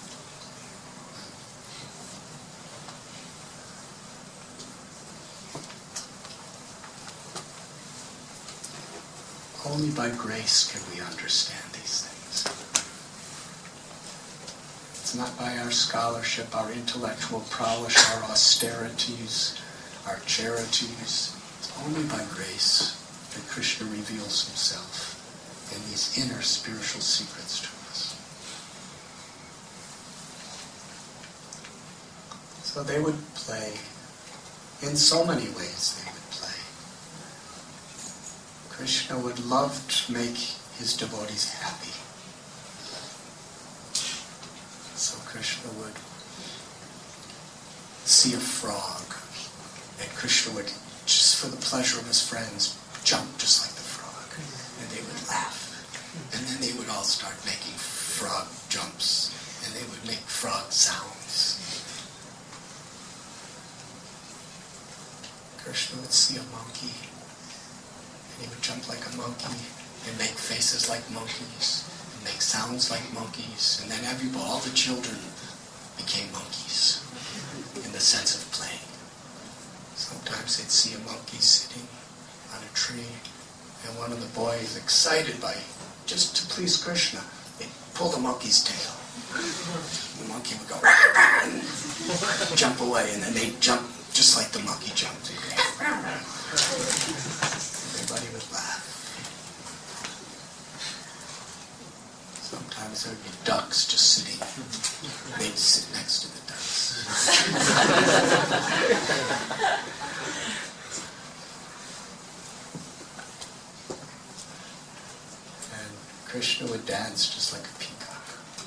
S3: Only by grace can we understand these things. It's not by our scholarship, our intellectual prowess, our austerities, our charities. It's only by grace that Krishna reveals himself and these inner spiritual secrets to us. So they would play. In so many ways they would play. Krishna would love to make his devotees happy. So Krishna would see a frog, and Krishna would, just for the pleasure of his friends, jump just like the frog. And they would laugh. And then they would all start making frog jumps, and they would make frog sounds. Krishna would see a monkey, and he would jump like a monkey, and make faces like monkeys, and make sounds like monkeys, and then everybody, all the children became monkeys, in the sense of playing. Sometimes they'd see a monkey sitting on a tree, And one of the boys, excited by, just to please Krishna, they pulled a monkey's tail. The monkey would go, rah, rah, and jump away, and then they'd jump just like the monkey jumped. Everybody would laugh. Sometimes there would be ducks just sitting. They'd sit next to the ducks. And Krishna would dance just like a peacock.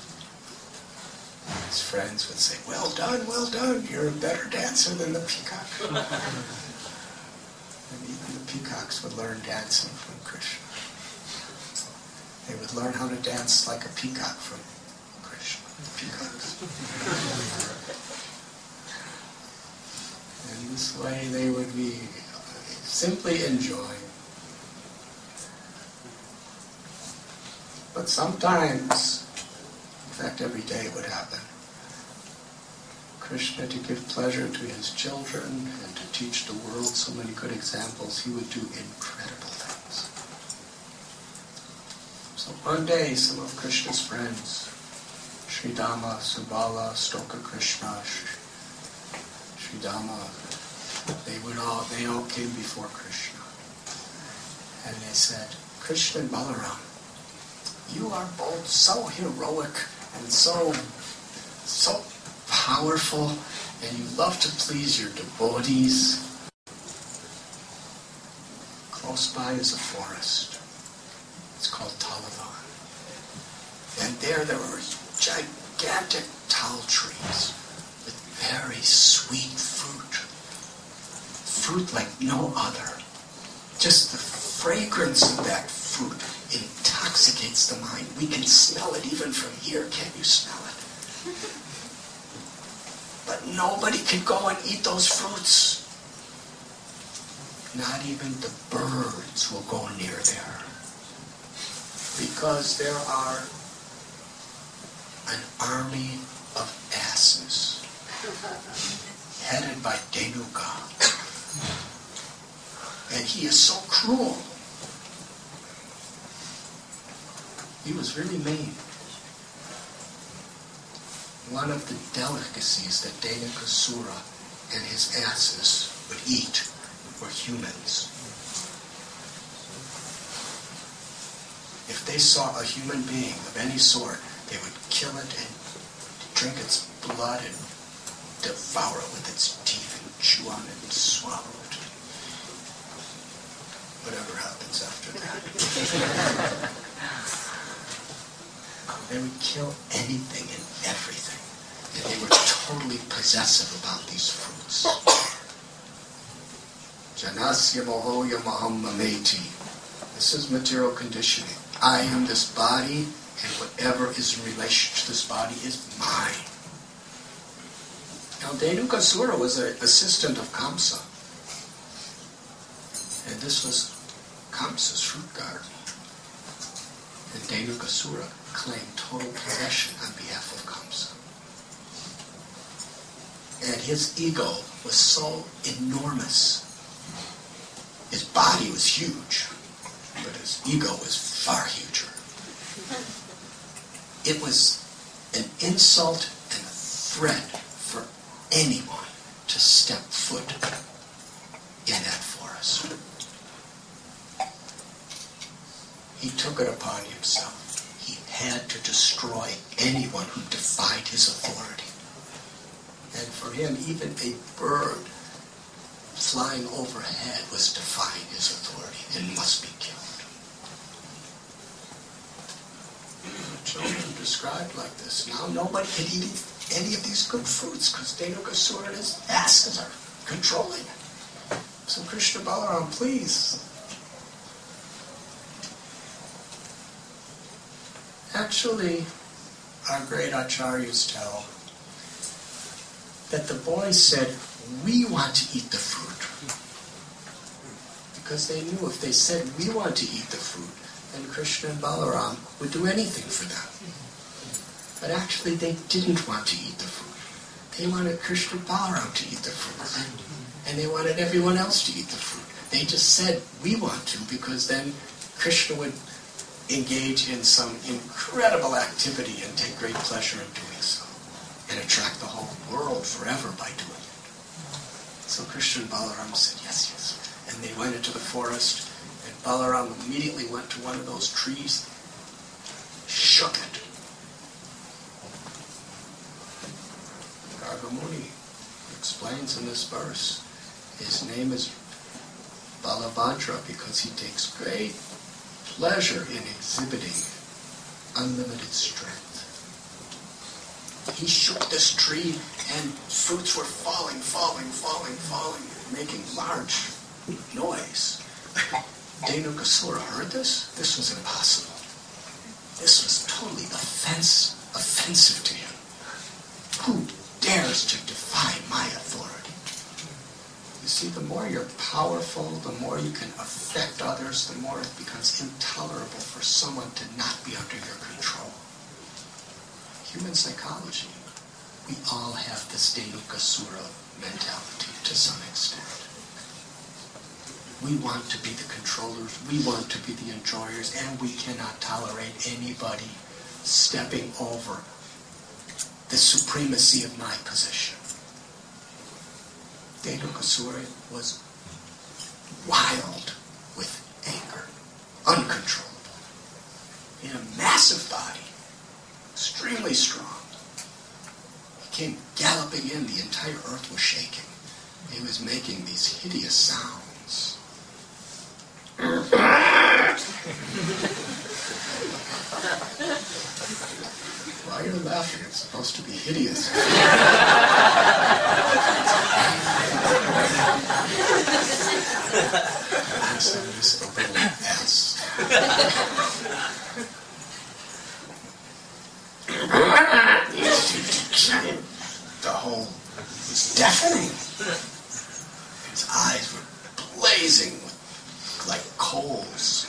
S3: And his friends would say, well done, well done, you're a better dancer than the peacock. And even the peacocks would learn dancing from Krishna. They would learn how to dance like a peacock from Krishna. Peacocks. And this way they would be simply enjoying. But sometimes, in fact every day it would happen, Krishna, to give pleasure to his children and to teach the world so many good examples, he would do incredible things. So one day, some of Krishna's friends, Sridama, Subala, Stoka Krishna, Sridama, they would all they all came before Krishna, and they said, Krishna and Balaram, you are both so heroic and so so powerful, and you love to please your devotees. Close by is a forest. It's called Talavan. And there there were gigantic tal trees with very sweet fruit. Fruit like no other. Just the fragrance of that fruit intoxicates the mind. We can smell it even from here. Can you smell it? But nobody can go and eat those fruits. Not even the birds will go near there. Because there are an army of asses headed by Denuka. And he is so cruel. He was really mean. One of the delicacies that Denukasura and his asses would eat were humans. If they saw a human being of any sort, they would kill it and drink its blood and devour it with its teeth and chew on it and swallow it. Whatever happens after that. They would kill anything and everything. And they were totally possessive about these fruits. Janasya mohoya maham mameti. This is material conditioning. I am this body, and whatever is in relation to this body is mine. Now, Denukasura was an assistant of Kamsa. And this was Kamsa's fruit garden. And Denukasura claimed total possession on behalf of Kamsa. And his ego was so enormous. His body was huge, but his ego was far huger. It was an insult and a threat for anyone to step foot in that forest. He took it upon himself. He had to destroy anyone who defied his authority. And for him, even a bird flying overhead was defying his authority and must be killed. Children described like this. Now nobody can eat any of these good fruits because Denukasura and his asses are controlling it. So Krishna Balaram, please. Actually, our great acharyas tell that the boys said, we want to eat the fruit. Because they knew if they said, we want to eat the fruit, then Krishna and Balaram would do anything for them. But actually they didn't want to eat the fruit. They wanted Krishna and Balaram to eat the fruit. And they wanted everyone else to eat the fruit. They just said, we want to, because then Krishna would engage in some incredible activity and take great pleasure in doing so, and attract the whole world forever by doing it. So Krishna and Balaram said, yes, yes. And they went into the forest, and Balaram immediately went to one of those trees, shook it. Garga Muni explains in this verse, his name is Balabhadra because he takes great pleasure in exhibiting unlimited strength. He shook this tree and fruits were falling, falling, falling, falling, making large noise. Dhenukasura heard this. This was impossible. This was totally offense, offensive to him. Who dares to defy my authority? You see, the more you're powerful, the more you can affect others, the more it becomes intolerable for someone to not be under your control. Human psychology, we all have this Dhenukasura mentality to some extent. We want to be the controllers, we want to be the enjoyers, and we cannot tolerate anybody stepping over the supremacy of my position. Dhenukasura was wild with anger, uncontrollable, in a massive body, extremely strong. He came galloping in, the entire earth was shaking. He was making these hideous sounds. Why are you laughing? It's supposed to be hideous. Yes, I'm just a little ass. The whole was deafening. His eyes were blazing with, like coals.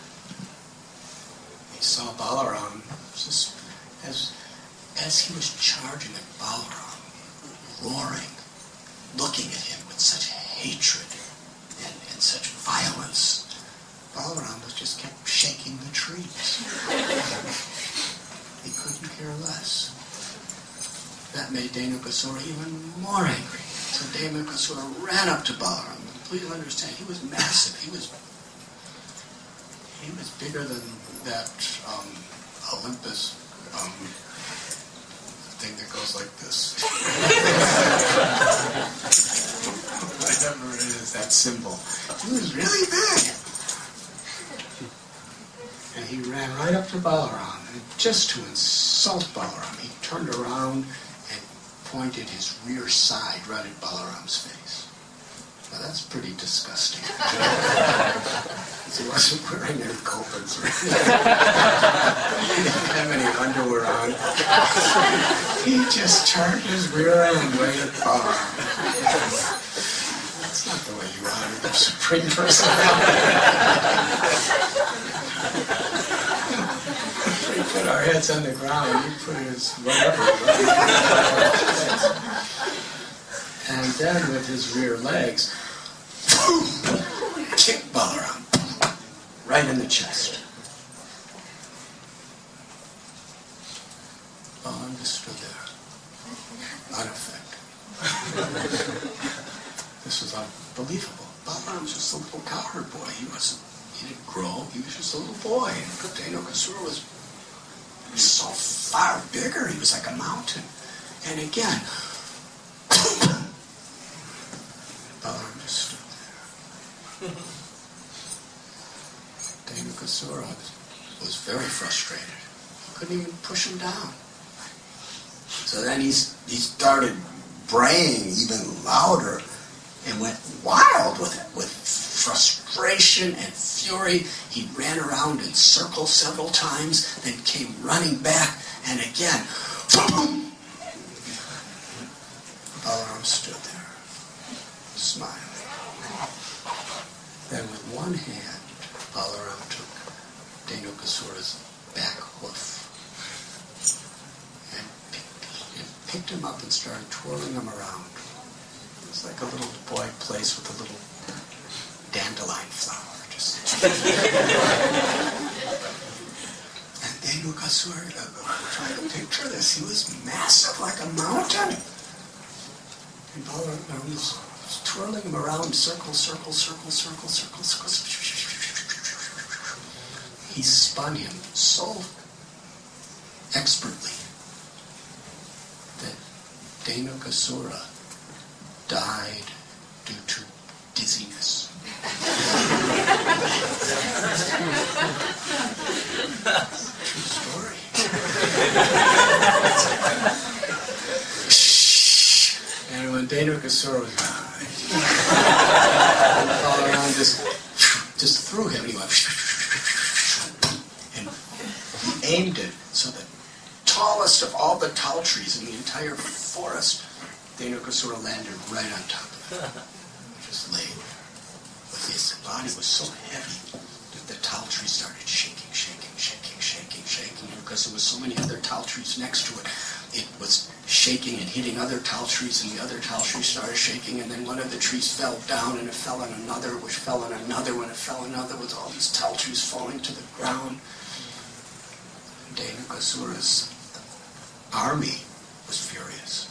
S3: He saw Balaram just as as he was charging at Balaram, roaring, looking at him with such hatred and, and such violence. Balaram was just kept shaking the trees. He couldn't care less. That made Dhenukasura even more angry. So Dhenukasura ran up to Balaram. Please understand, he was massive. He was he was bigger than that um, Olympus um, thing that goes like this. Whatever it is, that symbol. He was really big. And he ran right up to Balaram, and just to insult Balaram, he turned around and pointed his rear side right at Balaram's face. Now that's pretty disgusting. He wasn't wearing any copers or anything. He didn't have any underwear on. He just turned his rear end right at Balaram. That's not the way you honor the Supreme Personality. We put our heads on the ground, he put his whatever. And then with his rear legs, kicked Balaram right in the chest. Balaram just stood there, unaffected. This was unbelievable. Balaram was just a little cowherd boy. He wasn't, he didn't grow, he was just a little boy. And Dhenukasura was so far bigger, he was like a mountain. And again, Balaram just stood there. Dhenukasura was very frustrated. He couldn't even push him down. So then he's, he started braying even louder and went wild with it, with frustration and fury. He ran around in circles several times, then came running back, and again, boom! Balaram stood there, smiling. Then with one hand, Balaram took Dhenukasura's back hoof and picked, and picked him up and started twirling him around. It was like a little boy plays with a little dandelion flower. Just and Dhenukasura, uh, trying to picture this, he was massive like a mountain. And Balaram was twirling him around, circle, circle, circle, circle, circle, circle. He spun him so expertly that Dhenukasura died due to dizziness. True story. And when Dhenukasura was all around, just, just threw him, and he went, and he aimed it so the tallest of all the tall trees in the entire forest, Dhenukasura landed right on top of it. Just laid there. But his body was so heavy that the tall tree started shaking, shaking, shaking, shaking, shaking. And because there was so many other tall trees next to it, it was shaking and hitting other tall trees, and the other tall trees started shaking, and then one of the trees fell down, and it fell on another, which fell on another, when it fell on another, with all these tall trees falling to the ground. Dhenukasura's army was furious.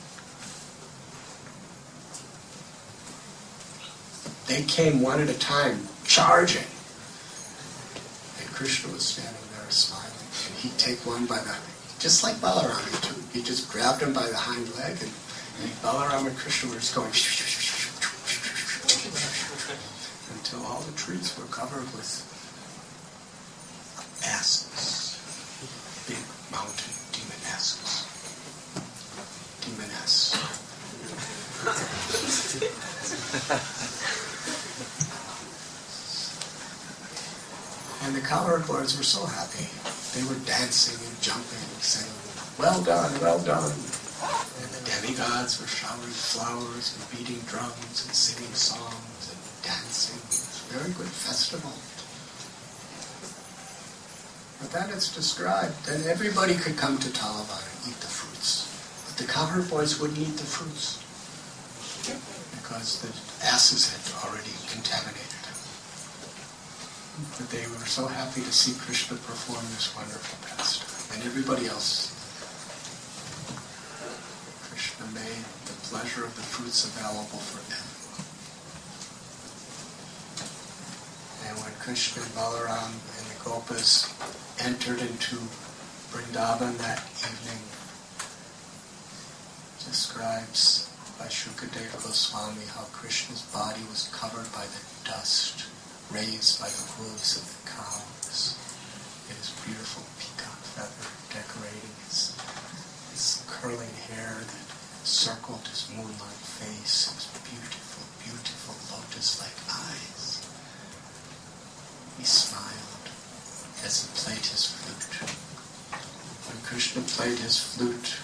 S3: They came one at a time, charging. And Krishna was standing there smiling. And he'd take one by the, just like Balaram, he, took, he just grabbed him by the hind leg, and, and Balaram and Krishna were just going until all the trees were covered with asses, big mountain demon asses. Demon ass. And the cowherd boys were so happy. They were dancing and jumping and saying, "Well done, well done." And the demigods were showering flowers and beating drums and singing songs and dancing. It was a very good festival. But then it's described, then everybody could come to Talavar and eat the fruits. But the cowherd boys wouldn't eat the fruits because the asses had already contaminated them. But they were so happy to see Krishna perform this wonderful pastime. And everybody else, Krishna made the pleasure of the fruits available for them. And when Krishna and Balaram and the Gopas entered into Vrindavan that evening, describes by Shukadeva Goswami how Krishna's body was covered by the dust raised by the hooves of the cows, and his beautiful peacock feather decorating his, his curling hair that circled his moonlight face, his beautiful, beautiful lotus-like eyes. He smiled as he played his flute. When Krishna played his flute,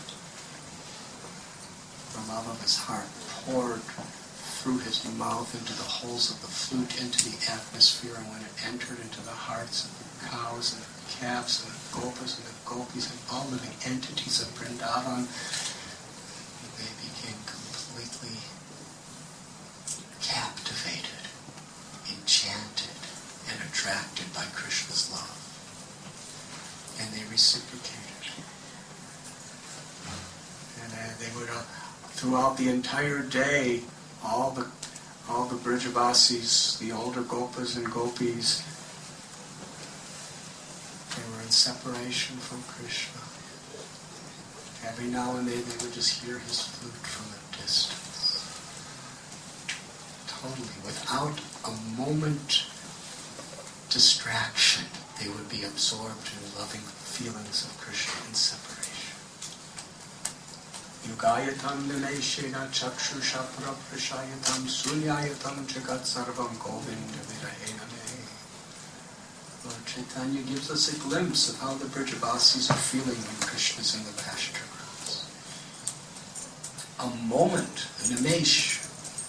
S3: the love of his heart poured through his mouth into the holes of the flute, into the atmosphere, and when it entered into the hearts of the cows and the calves and the gopas and the gopis and all living entities of Vrindavan, they became completely captivated, enchanted, and attracted by Krishna's love. And they reciprocated. And uh, they would, uh, throughout the entire day, all the all the Brijavasis, the older Gopas and Gopis, they were in separation from Krishna. Every now and then they would just hear his flute from a distance. Totally, without a moment distraction, they would be absorbed in loving feelings of Krishna in separation. Yugayatam nimeshena chakshusha praprashayatam sunyayatam jagat sarvam govinda virahena me. Lord Chaitanya gives us a glimpse of how the Brijavasis are feeling when Krishna's in the pasture grounds. A moment, a nimesh.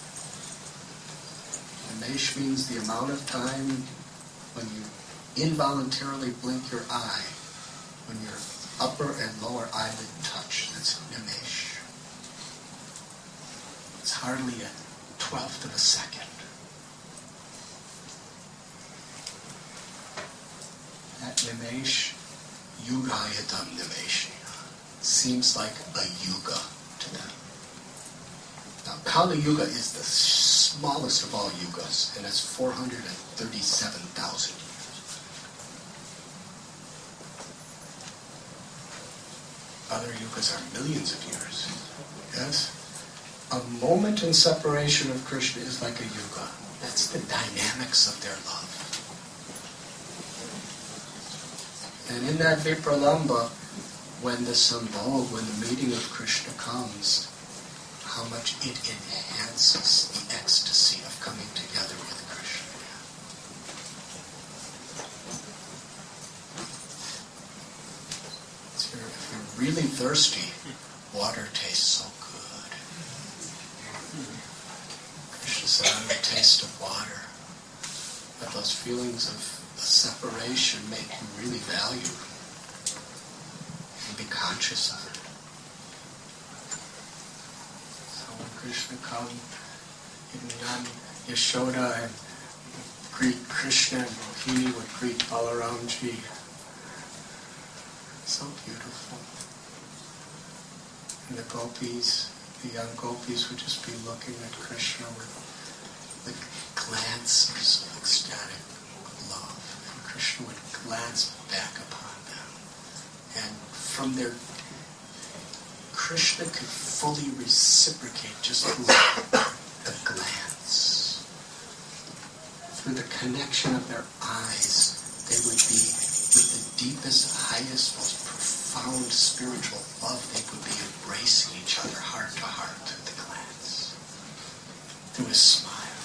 S3: Nimesh means the amount of time when you involuntarily blink your eye, when your upper and lower eyelid touch. That's nimesh. It's hardly a twelfth of a second. That Nimesh, Yugayatam Nimesh, seems like a yuga to them. Now, Kali Yuga is the smallest of all yugas, and it's four hundred thirty-seven thousand years. Other yugas are millions of years. Yes? A moment in separation of Krishna is like a yuga. That's the dynamics of their love. And in that Vipralamba, when the sambhog, when the meeting of Krishna comes, how much it enhances the ecstasy of coming together with Krishna. So if you're really thirsty, water tastes so good. Krishna said, I'm the taste of water. But those feelings of the separation make you really value and be conscious of it. Krishna come, even Yashoda and greet Krishna, and Rohini would greet Balaramji. So beautiful. And the gopis, the young gopis would just be looking at Krishna with the glances of ecstatic love. And Krishna would glance back upon them. And from their Krishna could fully reciprocate just through the glance. Through the connection of their eyes, they would be with the deepest, highest, most profound spiritual love. They would be embracing each other heart to heart through the glance, through a smile.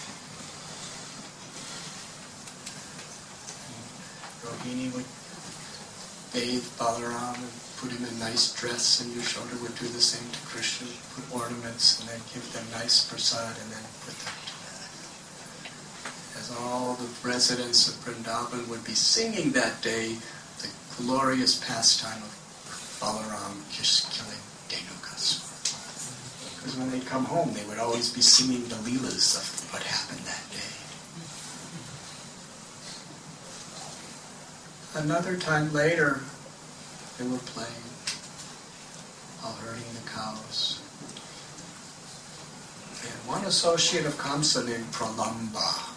S3: Rohini would bathe Balaram and put him in nice dress, and Yashoda would do the same to Krishna, put ornaments and then give them nice prasad and then put them to bed. As all the residents of Vrindavan would be singing that day the glorious pastime of Balaram killing Dhenukasura. Because when they'd come home, they would always be singing the leelas of what happened that day. Another time later, they were playing while herding the cows. And one associate of Kamsa named Pralamba,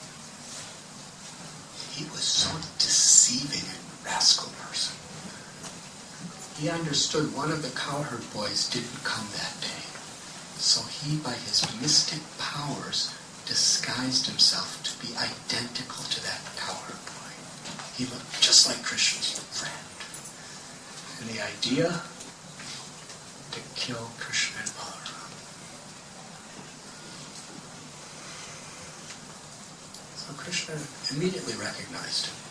S3: he was so deceiving and rascal person. He understood one of the cowherd boys didn't come that day. So he, by his mystic powers, disguised himself to be identical to that cowherd boy. He looked just like Krishna's friend. And the idea to kill Krishna and Balaram. So Krishna immediately recognized him.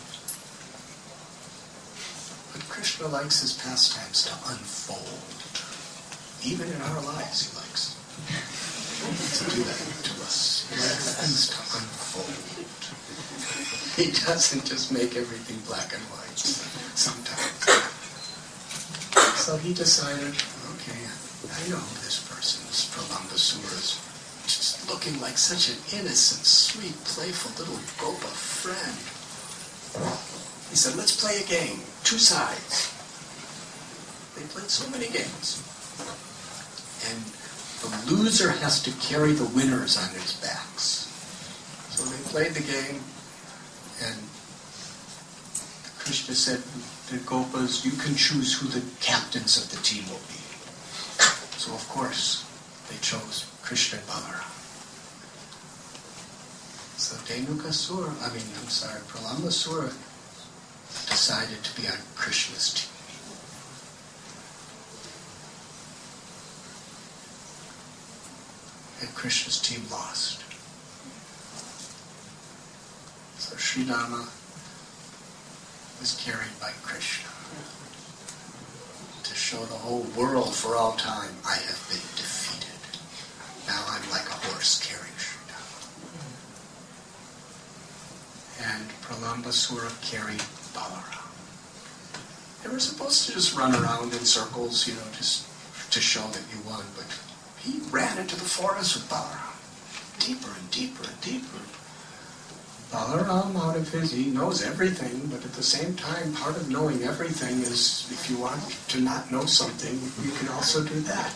S3: But Krishna likes his pastimes to unfold. Even in our lives he likes to do that to us. He likes things to unfold. He doesn't just make everything black and white sometimes. So he decided, okay, I know who this person is. Pralambasura is just looking like such an innocent, sweet, playful little Gopa friend. He said, let's play a game. Two sides. They played so many games. And the loser has to carry the winners on his backs. So they played the game, and Krishna said, the Gopas, you can choose who the captains of the team will be. So of course, they chose Krishna and Balaram. So Dhenukasura, I mean, I'm sorry, Pralambasura decided to be on Krishna's team. And Krishna's team lost. So Sri Rama was carried by Krishna to show the whole world for all time, I have been defeated. Now I'm like a horse carrying Sri Rama. And Pralambasura carried Balaram. They were supposed to just run around in circles, you know, just to show that you won, but he ran into the forest with Balaram, deeper and deeper and deeper. Balaram, out of his, he knows everything, but at the same time, part of knowing everything is, if you want to not know something, you can also do that.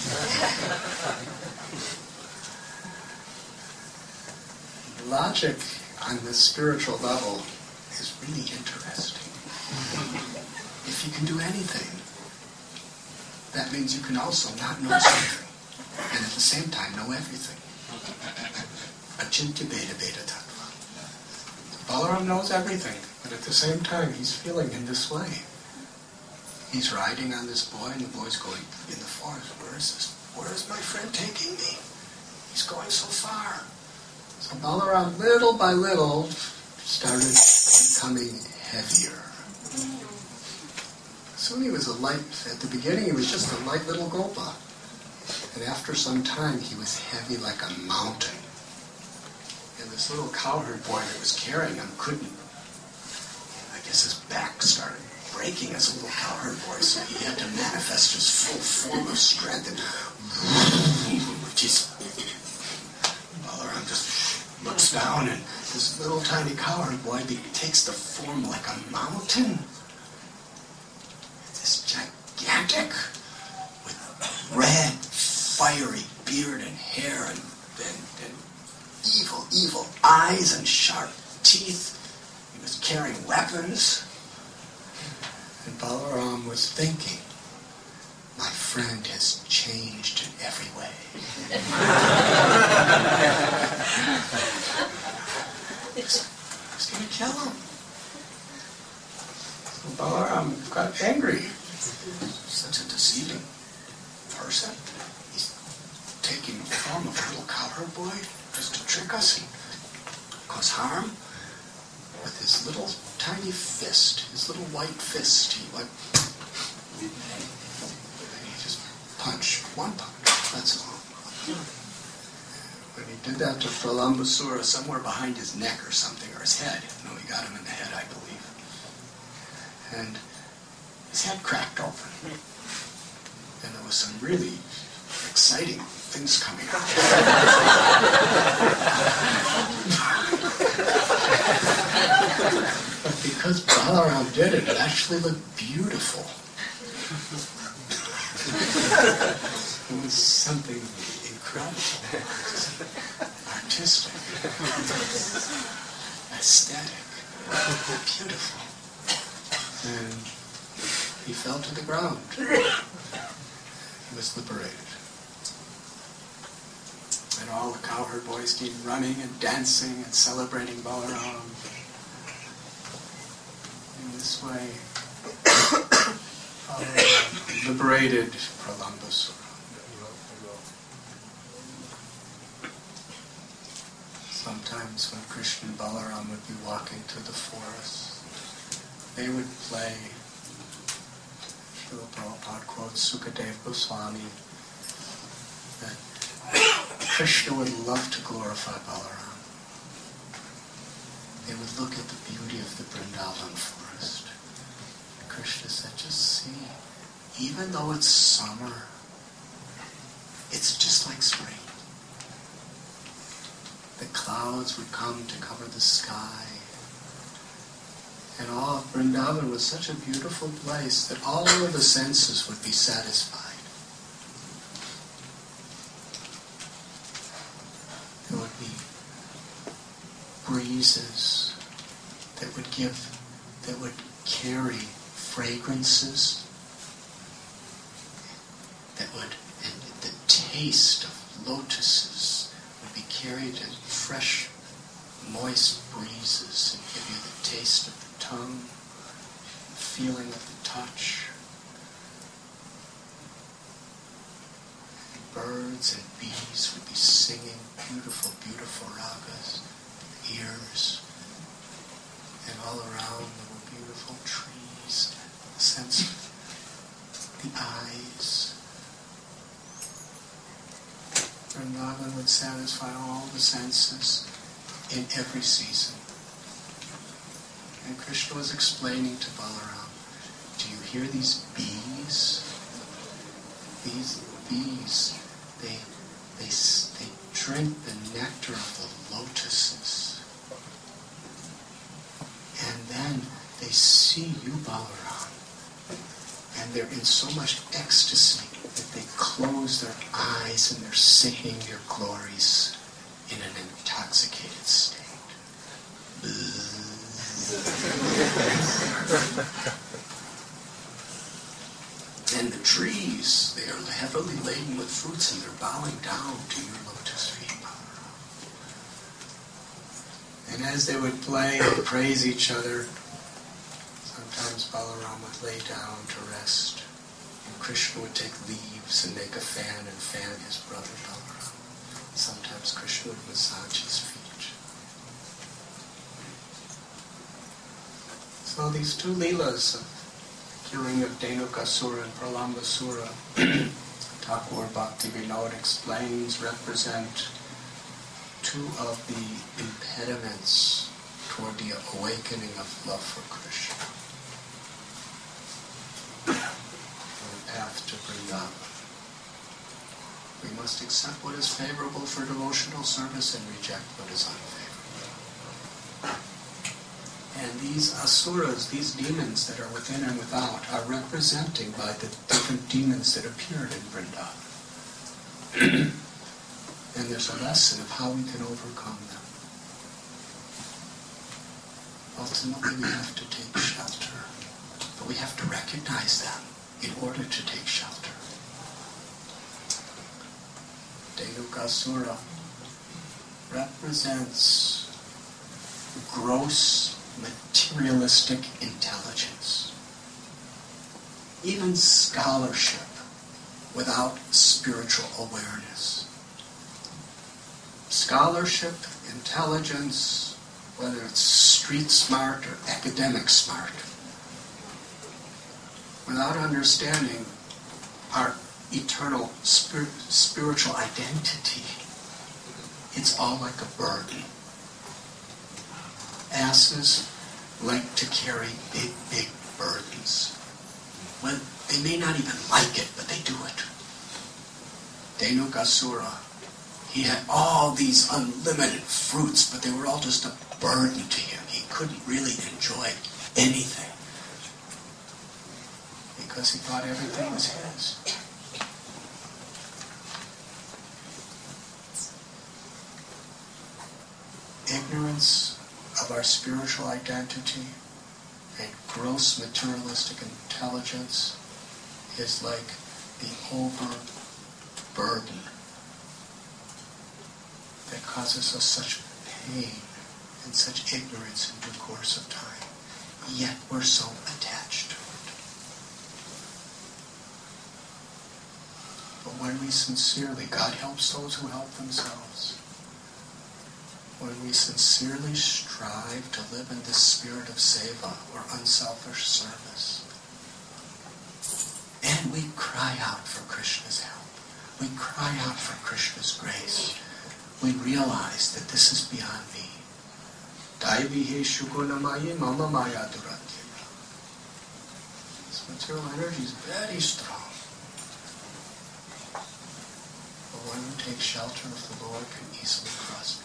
S3: Logic on the spiritual level is really interesting. If you can do anything, that means you can also not know something, and at the same time know everything. Achintya Bheda Bheda Tattva. Balaram knows everything, but at the same time he's feeling in this way. He's riding on this boy, and the boy's going in the forest. Where is this? Where is my friend taking me? He's going so far. So Balaram, little by little, started becoming heavier. Soon he was a light, at the beginning he was just a light little gopa. And after some time he was heavy like a mountain. And this little cowherd boy that was carrying him couldn't, I guess his back started breaking as a little cowherd boy, so he had to manifest his full form of strength. And just, Balaram just looks down, and this little tiny cowherd boy be, takes the form like a mountain. This gigantic, with red, fiery beard and hair and, and, and evil, evil eyes and sharp teeth. He was carrying weapons. And Balaram was thinking, my friend has changed in every way. He's, he's going to kill him. So Balaram got angry. Such a deceiving person. He's taking the form of a little cowherd boy just to trick us and cause harm. With his little tiny fist, his little white fist, he like, and he just punched, one punch, that's all. When he did that to Pralambasura, somewhere behind his neck or something, or his head, no, he got him in the head, I believe. And his head cracked open. And there was some really exciting things coming out. But because Balaram did it, it actually looked beautiful. It was something incredible, artistic, aesthetic, beautiful. And he fell to the ground. He was liberated. And all the cowherd boys came running and dancing and celebrating Balaram. In this way, Balaram liberated Pralambasura. Sometimes when Krishna and Balaram would be walking through the forest, they would play. Srila Prabhupada quotes Sukadev Goswami that Krishna would love to glorify Balaram. They would look at the beauty of the Vrindavan forest. Krishna said, just see, even though it's summer, it's just like spring. The clouds would come to cover the sky. And all of Vrindavan was such a beautiful place that all of the senses would be satisfied. There would be breezes that would give, that would carry fragrances, that would, and the taste of lotuses would be carried in fresh, moist breezes and give you the taste of the tongue, the feeling of the touch. And birds and bees would be singing beautiful, beautiful ragas, ears, and all around there were beautiful trees, the sense of the eyes. Vrindavan would satisfy all the senses in every season. And Krishna was explaining to Balaram, do you hear these bees? These bees, they, they, they drink the nectar of the lotuses. Balaram. And they're in so much ecstasy that they close their eyes and they're singing your glories in an intoxicated state. And the trees, they are heavily laden with fruits and they're bowing down to your lotus feet, Balaram. And as they would play and praise each other, sometimes Balaram would lay down to rest. And Krishna would take leaves and make a fan and fan his brother Balaram. Sometimes Krishna would massage his feet. So these two leelas of killing of Dhenukasura and Pralambasura, Thakur Bhakti Vinod explains, represent two of the impediments toward the awakening of love for Krishna. The path to Vrindavan. We must accept what is favorable for devotional service and reject what is unfavorable. And these asuras, these demons that are within and without, are represented by the different demons that appeared in Vrindavan. And there's a lesson of how we can overcome them. Ultimately, we have to take shelter. But we have to recognize them in order to take shelter. Dhenukasura represents gross materialistic intelligence. Even scholarship without spiritual awareness. Scholarship, intelligence, whether it's street smart or academic smart, without understanding our eternal spir- spiritual identity, it's all like a burden. Asses like to carry big, big burdens. Well, they may not even like it, but they do it. Dhenukasura, he had all these unlimited fruits, but they were all just a burden to him. He couldn't really enjoy anything because he thought everything was his. Ignorance of our spiritual identity and gross materialistic intelligence is like the overburden that causes us such pain and such ignorance in due course of time. Yet we're so attached to it. But when we sincerely, God helps those who help themselves. When we sincerely strive to live in this spirit of seva, or unselfish service, and we cry out for Krishna's help, we cry out for Krishna's grace, we realize that this is beyond me. Daivihe shugunamaye mama maya duratyena. This material energy is very strong. But one who takes shelter of the Lord can easily cross beyond.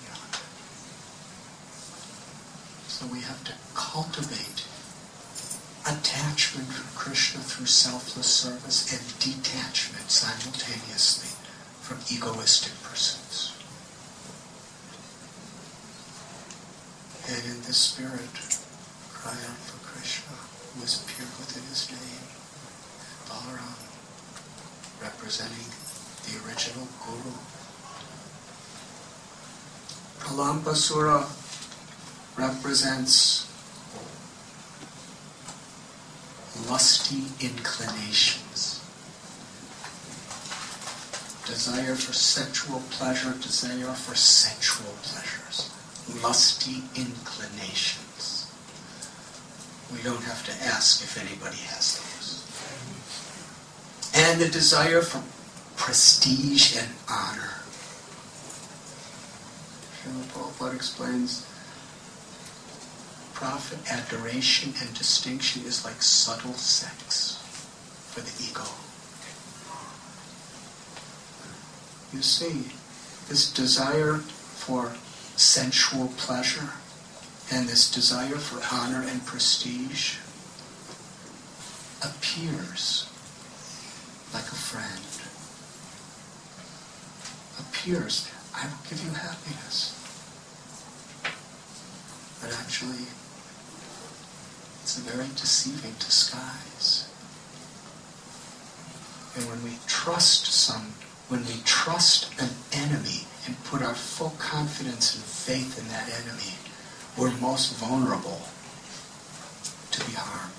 S3: So we have to cultivate attachment to Krishna through selfless service and detachment simultaneously from egoistic pursuits. And in this spirit, cry out for Krishna, who has appeared within his name, Balaram, representing the original Guru. Pralambasura represents lusty inclinations. Desire for sexual pleasure, desire for sensual pleasures. Lusty inclinations. We don't have to ask if anybody has those. And the desire for prestige and honor. Srila Prabhupada explains, profit, adoration, and distinction is like subtle sex for the ego. You see, this desire for sensual pleasure and this desire for honor and prestige appears like a friend. Appears, I will give you happiness. But actually, it's a very deceiving disguise. And when we trust some, when we trust an enemy and put our full confidence and faith in that enemy, we're most vulnerable to be harmed.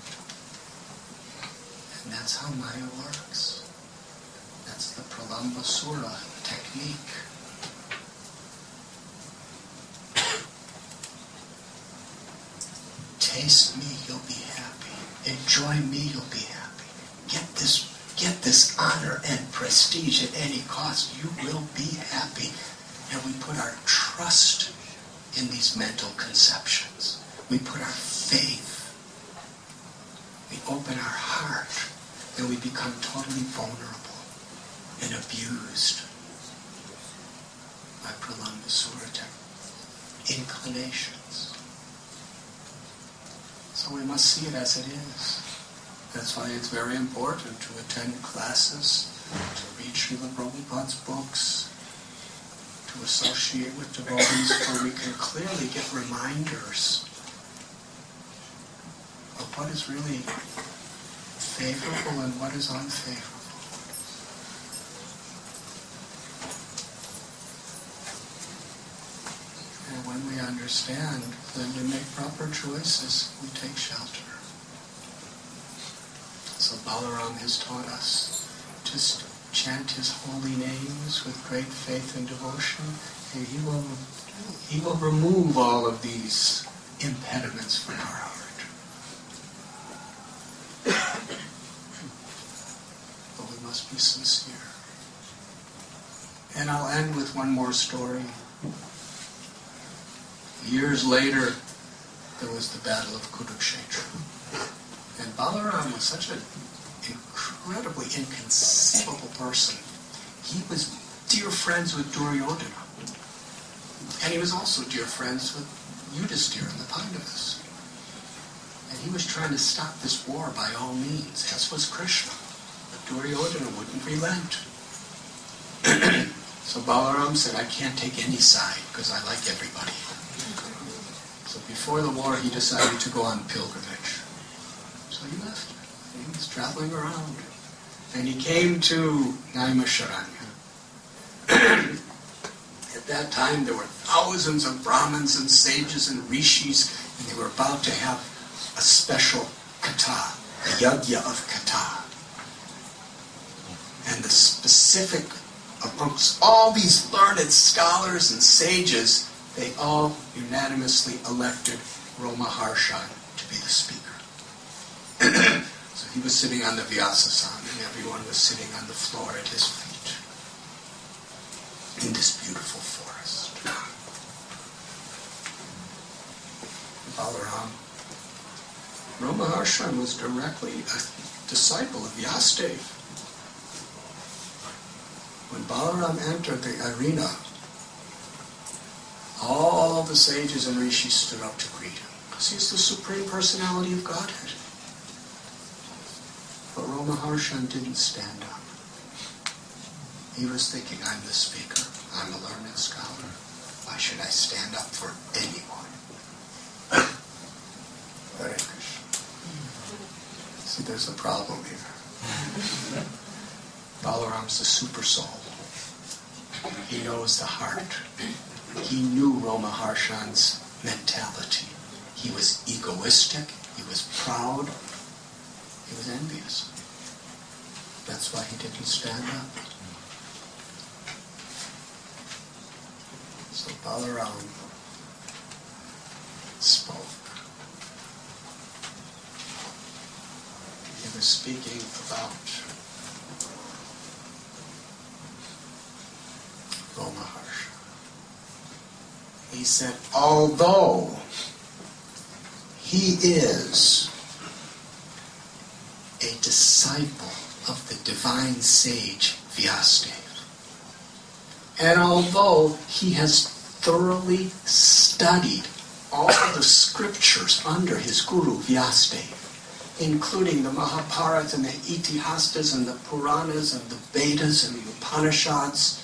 S3: And that's how Maya works. That's the Pralambasura technique. Taste me, you'll be happy. Enjoy me, you'll be happy. Get this, get this honor and prestige at any cost. You will be happy. And we put our trust in these mental conceptions. We put our faith. We open our heart, and we become totally vulnerable and abused by Pralambasura inclinations. So we must see it as it is. That's why it's very important to attend classes, to read Srila Prabhupada's books, to associate with devotees where we can clearly get reminders of what is really favorable and what is unfavorable. And when we understand, then we make proper choices, we take shelter. So Balaram has taught us just chant his holy names with great faith and devotion, and he will he will remove all of these impediments from our heart. But we must be sincere. And I'll end with one more story. Years later, there was the Battle of Kurukshetra. And Balaram was such an incredibly inconceivable person. He was dear friends with Duryodhana. And he was also dear friends with Yudhisthira and the Pandavas. And he was trying to stop this war by all means, as was Krishna. But Duryodhana wouldn't relent. So Balaram said, I can't take any side because I like everybody. So before the war, he decided to go on pilgrimage. So he left. He was traveling around. And he came to Naimisharanya. At that time, there were thousands of Brahmins and sages and rishis, and they were about to have a special kata, a yajna of kata. And the specific, amongst all these learned scholars and sages, they all unanimously elected Romaharshan to be the speaker. So he was sitting on the Vyasasana, and everyone was sitting on the floor at his feet in this beautiful forest. Balaram. Romaharshan was directly a disciple of Vyasadeva. When Balaram entered the arena, all the sages and rishis stood up to greet him, because he's the Supreme Personality of Godhead. But Romaharshan didn't stand up. He was thinking, I'm the speaker, I'm a learned scholar. Why should I stand up for anyone? Hare Krishna. See, there's a problem here. Balaram's the super soul. He knows the heart. He knew Romaharshan's mentality. He was egoistic, he was proud, he was envious. That's why he didn't stand up. So Balaram spoke. He was speaking about Romaharsha. He said, although he is a disciple of the divine sage Vyasadeva, and although he has thoroughly studied all the scriptures under his guru Vyasadeva, including the Mahabharata and the Itihastas and the Puranas and the Vedas and the Upanishads.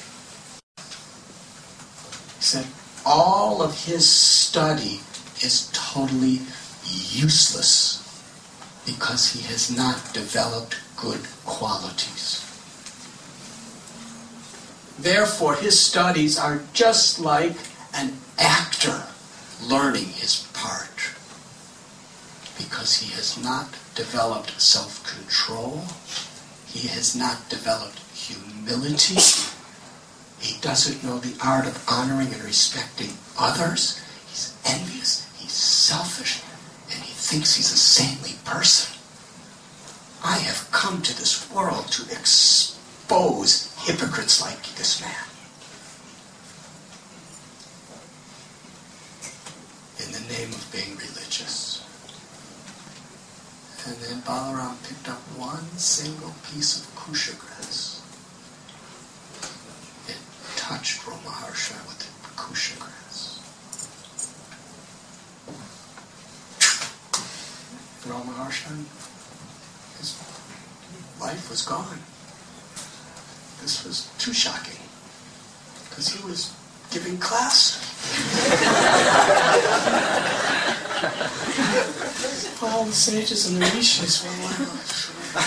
S3: He said all of his study is totally useless because he has not developed good qualities. Therefore, his studies are just like an actor learning his part, because he has not developed self-control, he has not developed humility, he doesn't know the art of honoring and respecting others, he's envious, he's selfish, and he thinks he's a saintly person. I have come to this world to expose hypocrites like this man. In the name of being religious. And then Balaram picked up one single piece of kusha grass. It touched Romaharsha with the kusha grass. Romaharsha, his life was gone. This was too shocking, because he was giving class. All the sages and the rishis were like,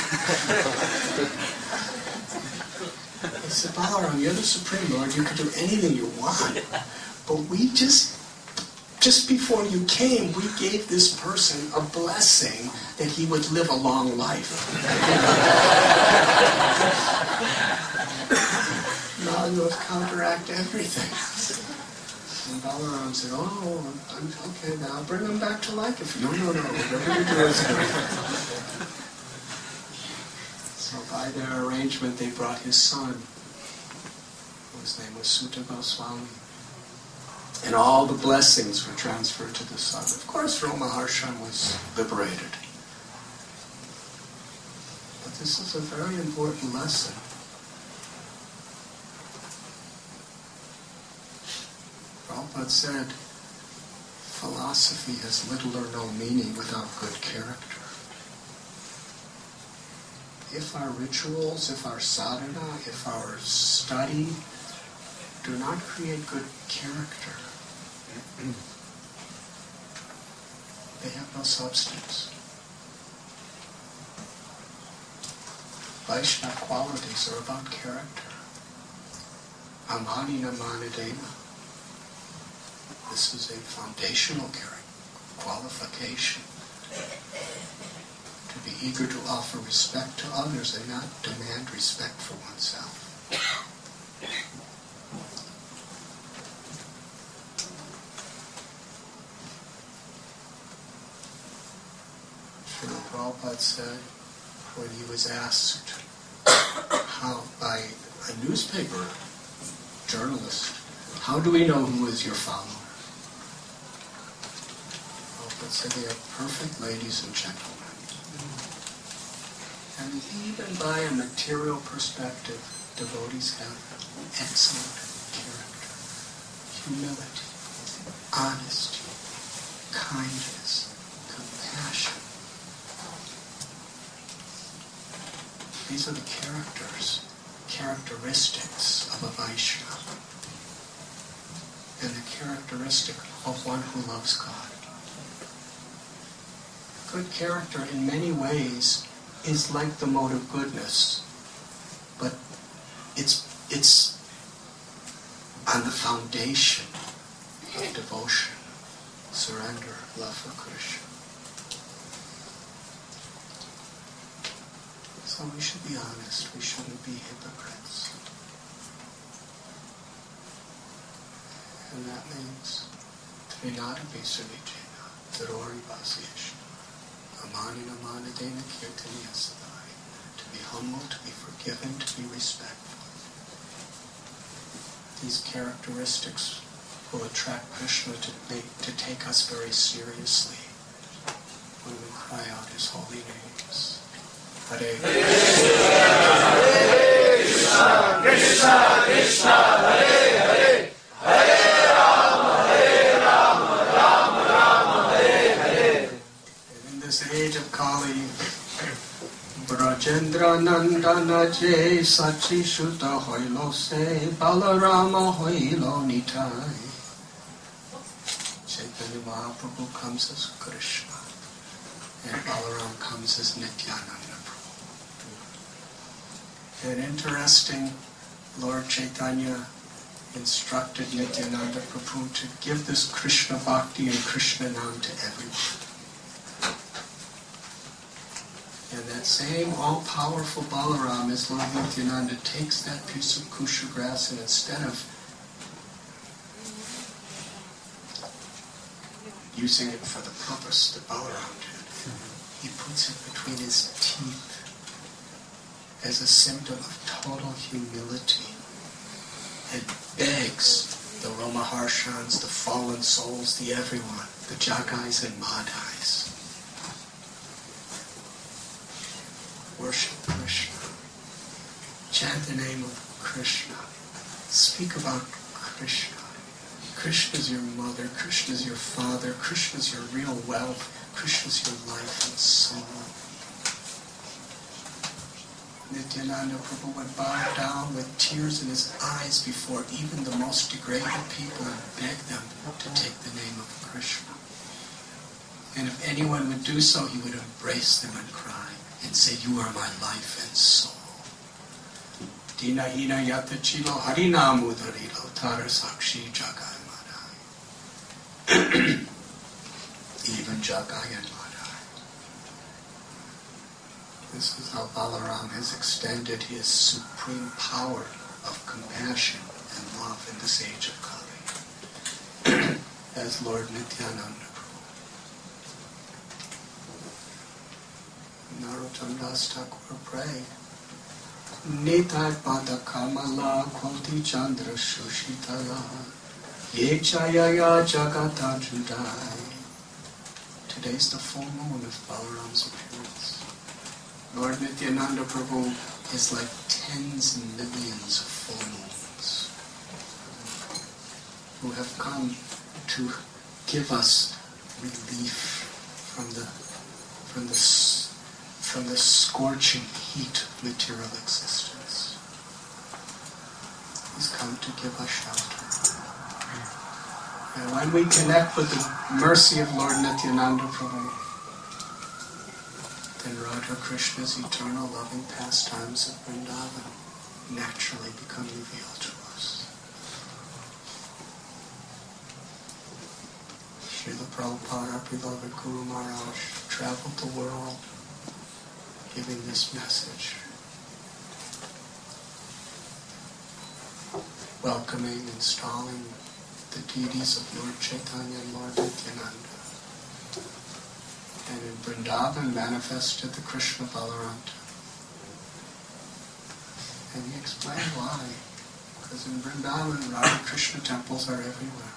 S3: he said, Balaram, you're the Supreme Lord, you can do anything you want, but we just, just before you came, we gave this person a blessing that he would live a long life. Now you'll counteract everything. And Balaram said, oh, I'm, okay, now bring him back to life. If no, no, no, whatever you do is good. So by their arrangement, they brought his son, whose name was Sutta Goswami. And all the blessings were transferred to the son. Of course, Romaharsha was liberated. But this is a very important lesson. Prabhupada said, philosophy has little or no meaning without good character. If our rituals, if our sadhana, if our study do not create good character, they have no substance. Vaishnava qualities are about character. Amanina manadena. This is a foundational qualification. To be eager to offer respect to others and not demand respect for oneself. Srila Prabhupada said, when he was asked how by a newspaper journalist, how do we know who is your follower? Prabhupada said they are perfect ladies and gentlemen. And even by a material perspective, devotees have excellent character, humility, honesty, kindness, compassion. These are the characters, characteristics of a Vaishnava, and the characteristic of one who loves God. Good character in many ways is like the mode of goodness, but it's it's on the foundation of devotion, surrender, love for Krishna. So we should be honest, we shouldn't be hypocrites. And that means Trinadapi Sulijena, Thirori Vasiyashna. Amanina manadena kirtaniya sadai. To be humble, to be forgiven, to be respectful. These characteristics will attract Krishna to make, to take us very seriously when we cry out his holy names. Hare Krishna, Krishna Krishna, Hare Hare, Hare Rama, Hare Rama, Rama Rama, Hare Hare. In this age of Kali Nityananda Jai Sachi Shuddha Hoilo Se Balarama Hoilo Nitai. Chaitanya Mahaprabhu comes as Krishna and Balaram comes as Nityananda Prabhu. And interesting, Lord Chaitanya instructed Nityananda Prabhu to give this Krishna Bhakti and Krishna Nam to everyone. And that same all-powerful Balaram, as Lord Nityananda, takes that piece of kusha grass and instead of using it for the purpose that Balaram did, he puts it between his teeth as a symptom of total humility and begs the Ramaharshans, the fallen souls, the everyone, the Jagais and Madhais, worship Krishna. Chant the name of Krishna. Speak about Krishna. Krishna is your mother. Krishna is your father. Krishna is your real wealth. Krishna is your life and soul. Nityananda Prabhu would bow down with tears in his eyes before even the most degraded people and beg them to take the name of Krishna. And if anyone would do so, he would embrace them and cry and say, "You are my life and soul." Dina hina yata chilo harina mudarilo tara sakshi jagai madai. Even jagai and madai. This is how Balaram has extended his supreme power of compassion and love in this age of Kali as Lord Nityananda. Narottam Das Thakur prayed, Nitai Pada Kamala Kwalti Chandra Shushitala Yechayaya Jagata Judai. Today's the full moon of Balaram's appearance. Lord Nityananda Prabhu is like tens and millions of full moons who have come to give us relief from the from the from the scorching heat of material existence. He's come to give us shelter. And when we connect with the mercy of Lord Nityananda Prabhu, then Radha Krishna's eternal loving pastimes of Vrindavan naturally become revealed to us. Srila Prabhupada, our beloved Guru Maharaj, traveled the world giving this message, welcoming, installing the deities of Lord Chaitanya and Lord Nityananda. And in Vrindavan manifested the Krishna Balaram. And he explained why. Because in Vrindavan, Radha Krishna temples are everywhere.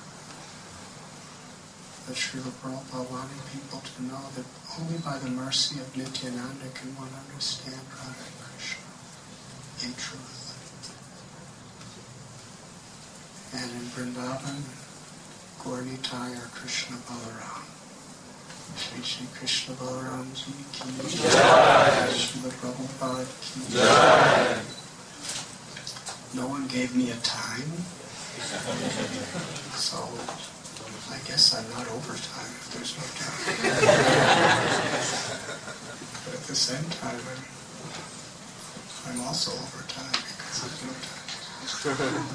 S3: But Srila Prabhupada wanted people to know that only by the mercy of Nityananda can one understand Radha Krishna in truth. And in Vrindavan, Gaur-Nitai are Krishna Balaram. Shri Shri Krishna Balaram Ji ki Jai. Srila Prabhupada ki Jai. No one gave me a time, so I guess I'm not overtime if there's no time. But at the same time, I'm, I'm also overtime because there's no time.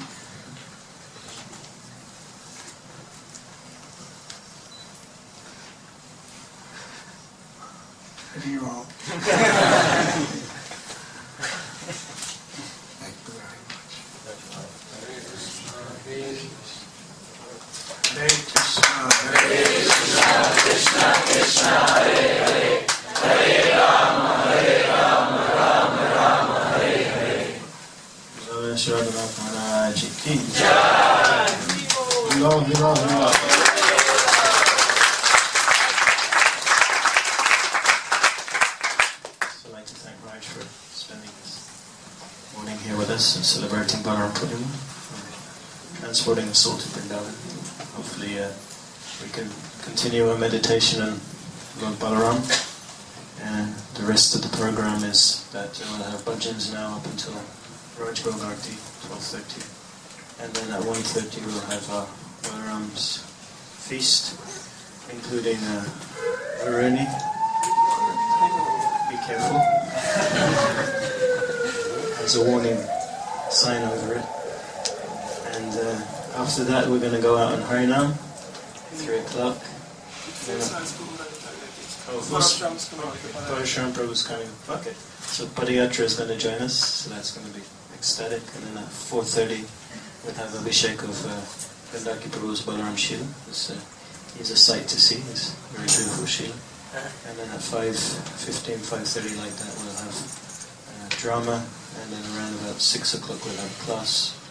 S3: How do you all? Thank you very much. Hare Krishna, Hare Krishna, Krishna Krishna, Hare Hare, Hare Rama, Hare Rama, Rama Rama, Hare Hare. Shri Radha Maharaj ki Jai. Hilo, hilo, hilo. So I'd like to thank Raj for spending this morning here with us and celebrating Balaram Purnima, transporting the soul to Vrindavan. Hopefully uh, we can continue our meditation on Lord Balaram and uh,
S4: the rest of the program is that uh, we'll have bhajans now up until Raj Gogarti, twelve thirty. And then at one thirty we'll have uh, Balaram's feast, including uh, Varuni. Be careful. There's a warning sign over it. And uh, after that we're going to go out on Harinam, three o'clock. Oh, Parashuram Prabhu's coming. Okay. So Padayatra is going to join us, so that's going to be ecstatic. And then at four thirty we'll have Abhishek of uh, Gandaki Prabhu's Balaram Shila. Uh, he's a sight to see, he's a very beautiful Shila. And then at five fifteen, five thirty like that we'll have uh, drama, and then around about six o'clock we'll have class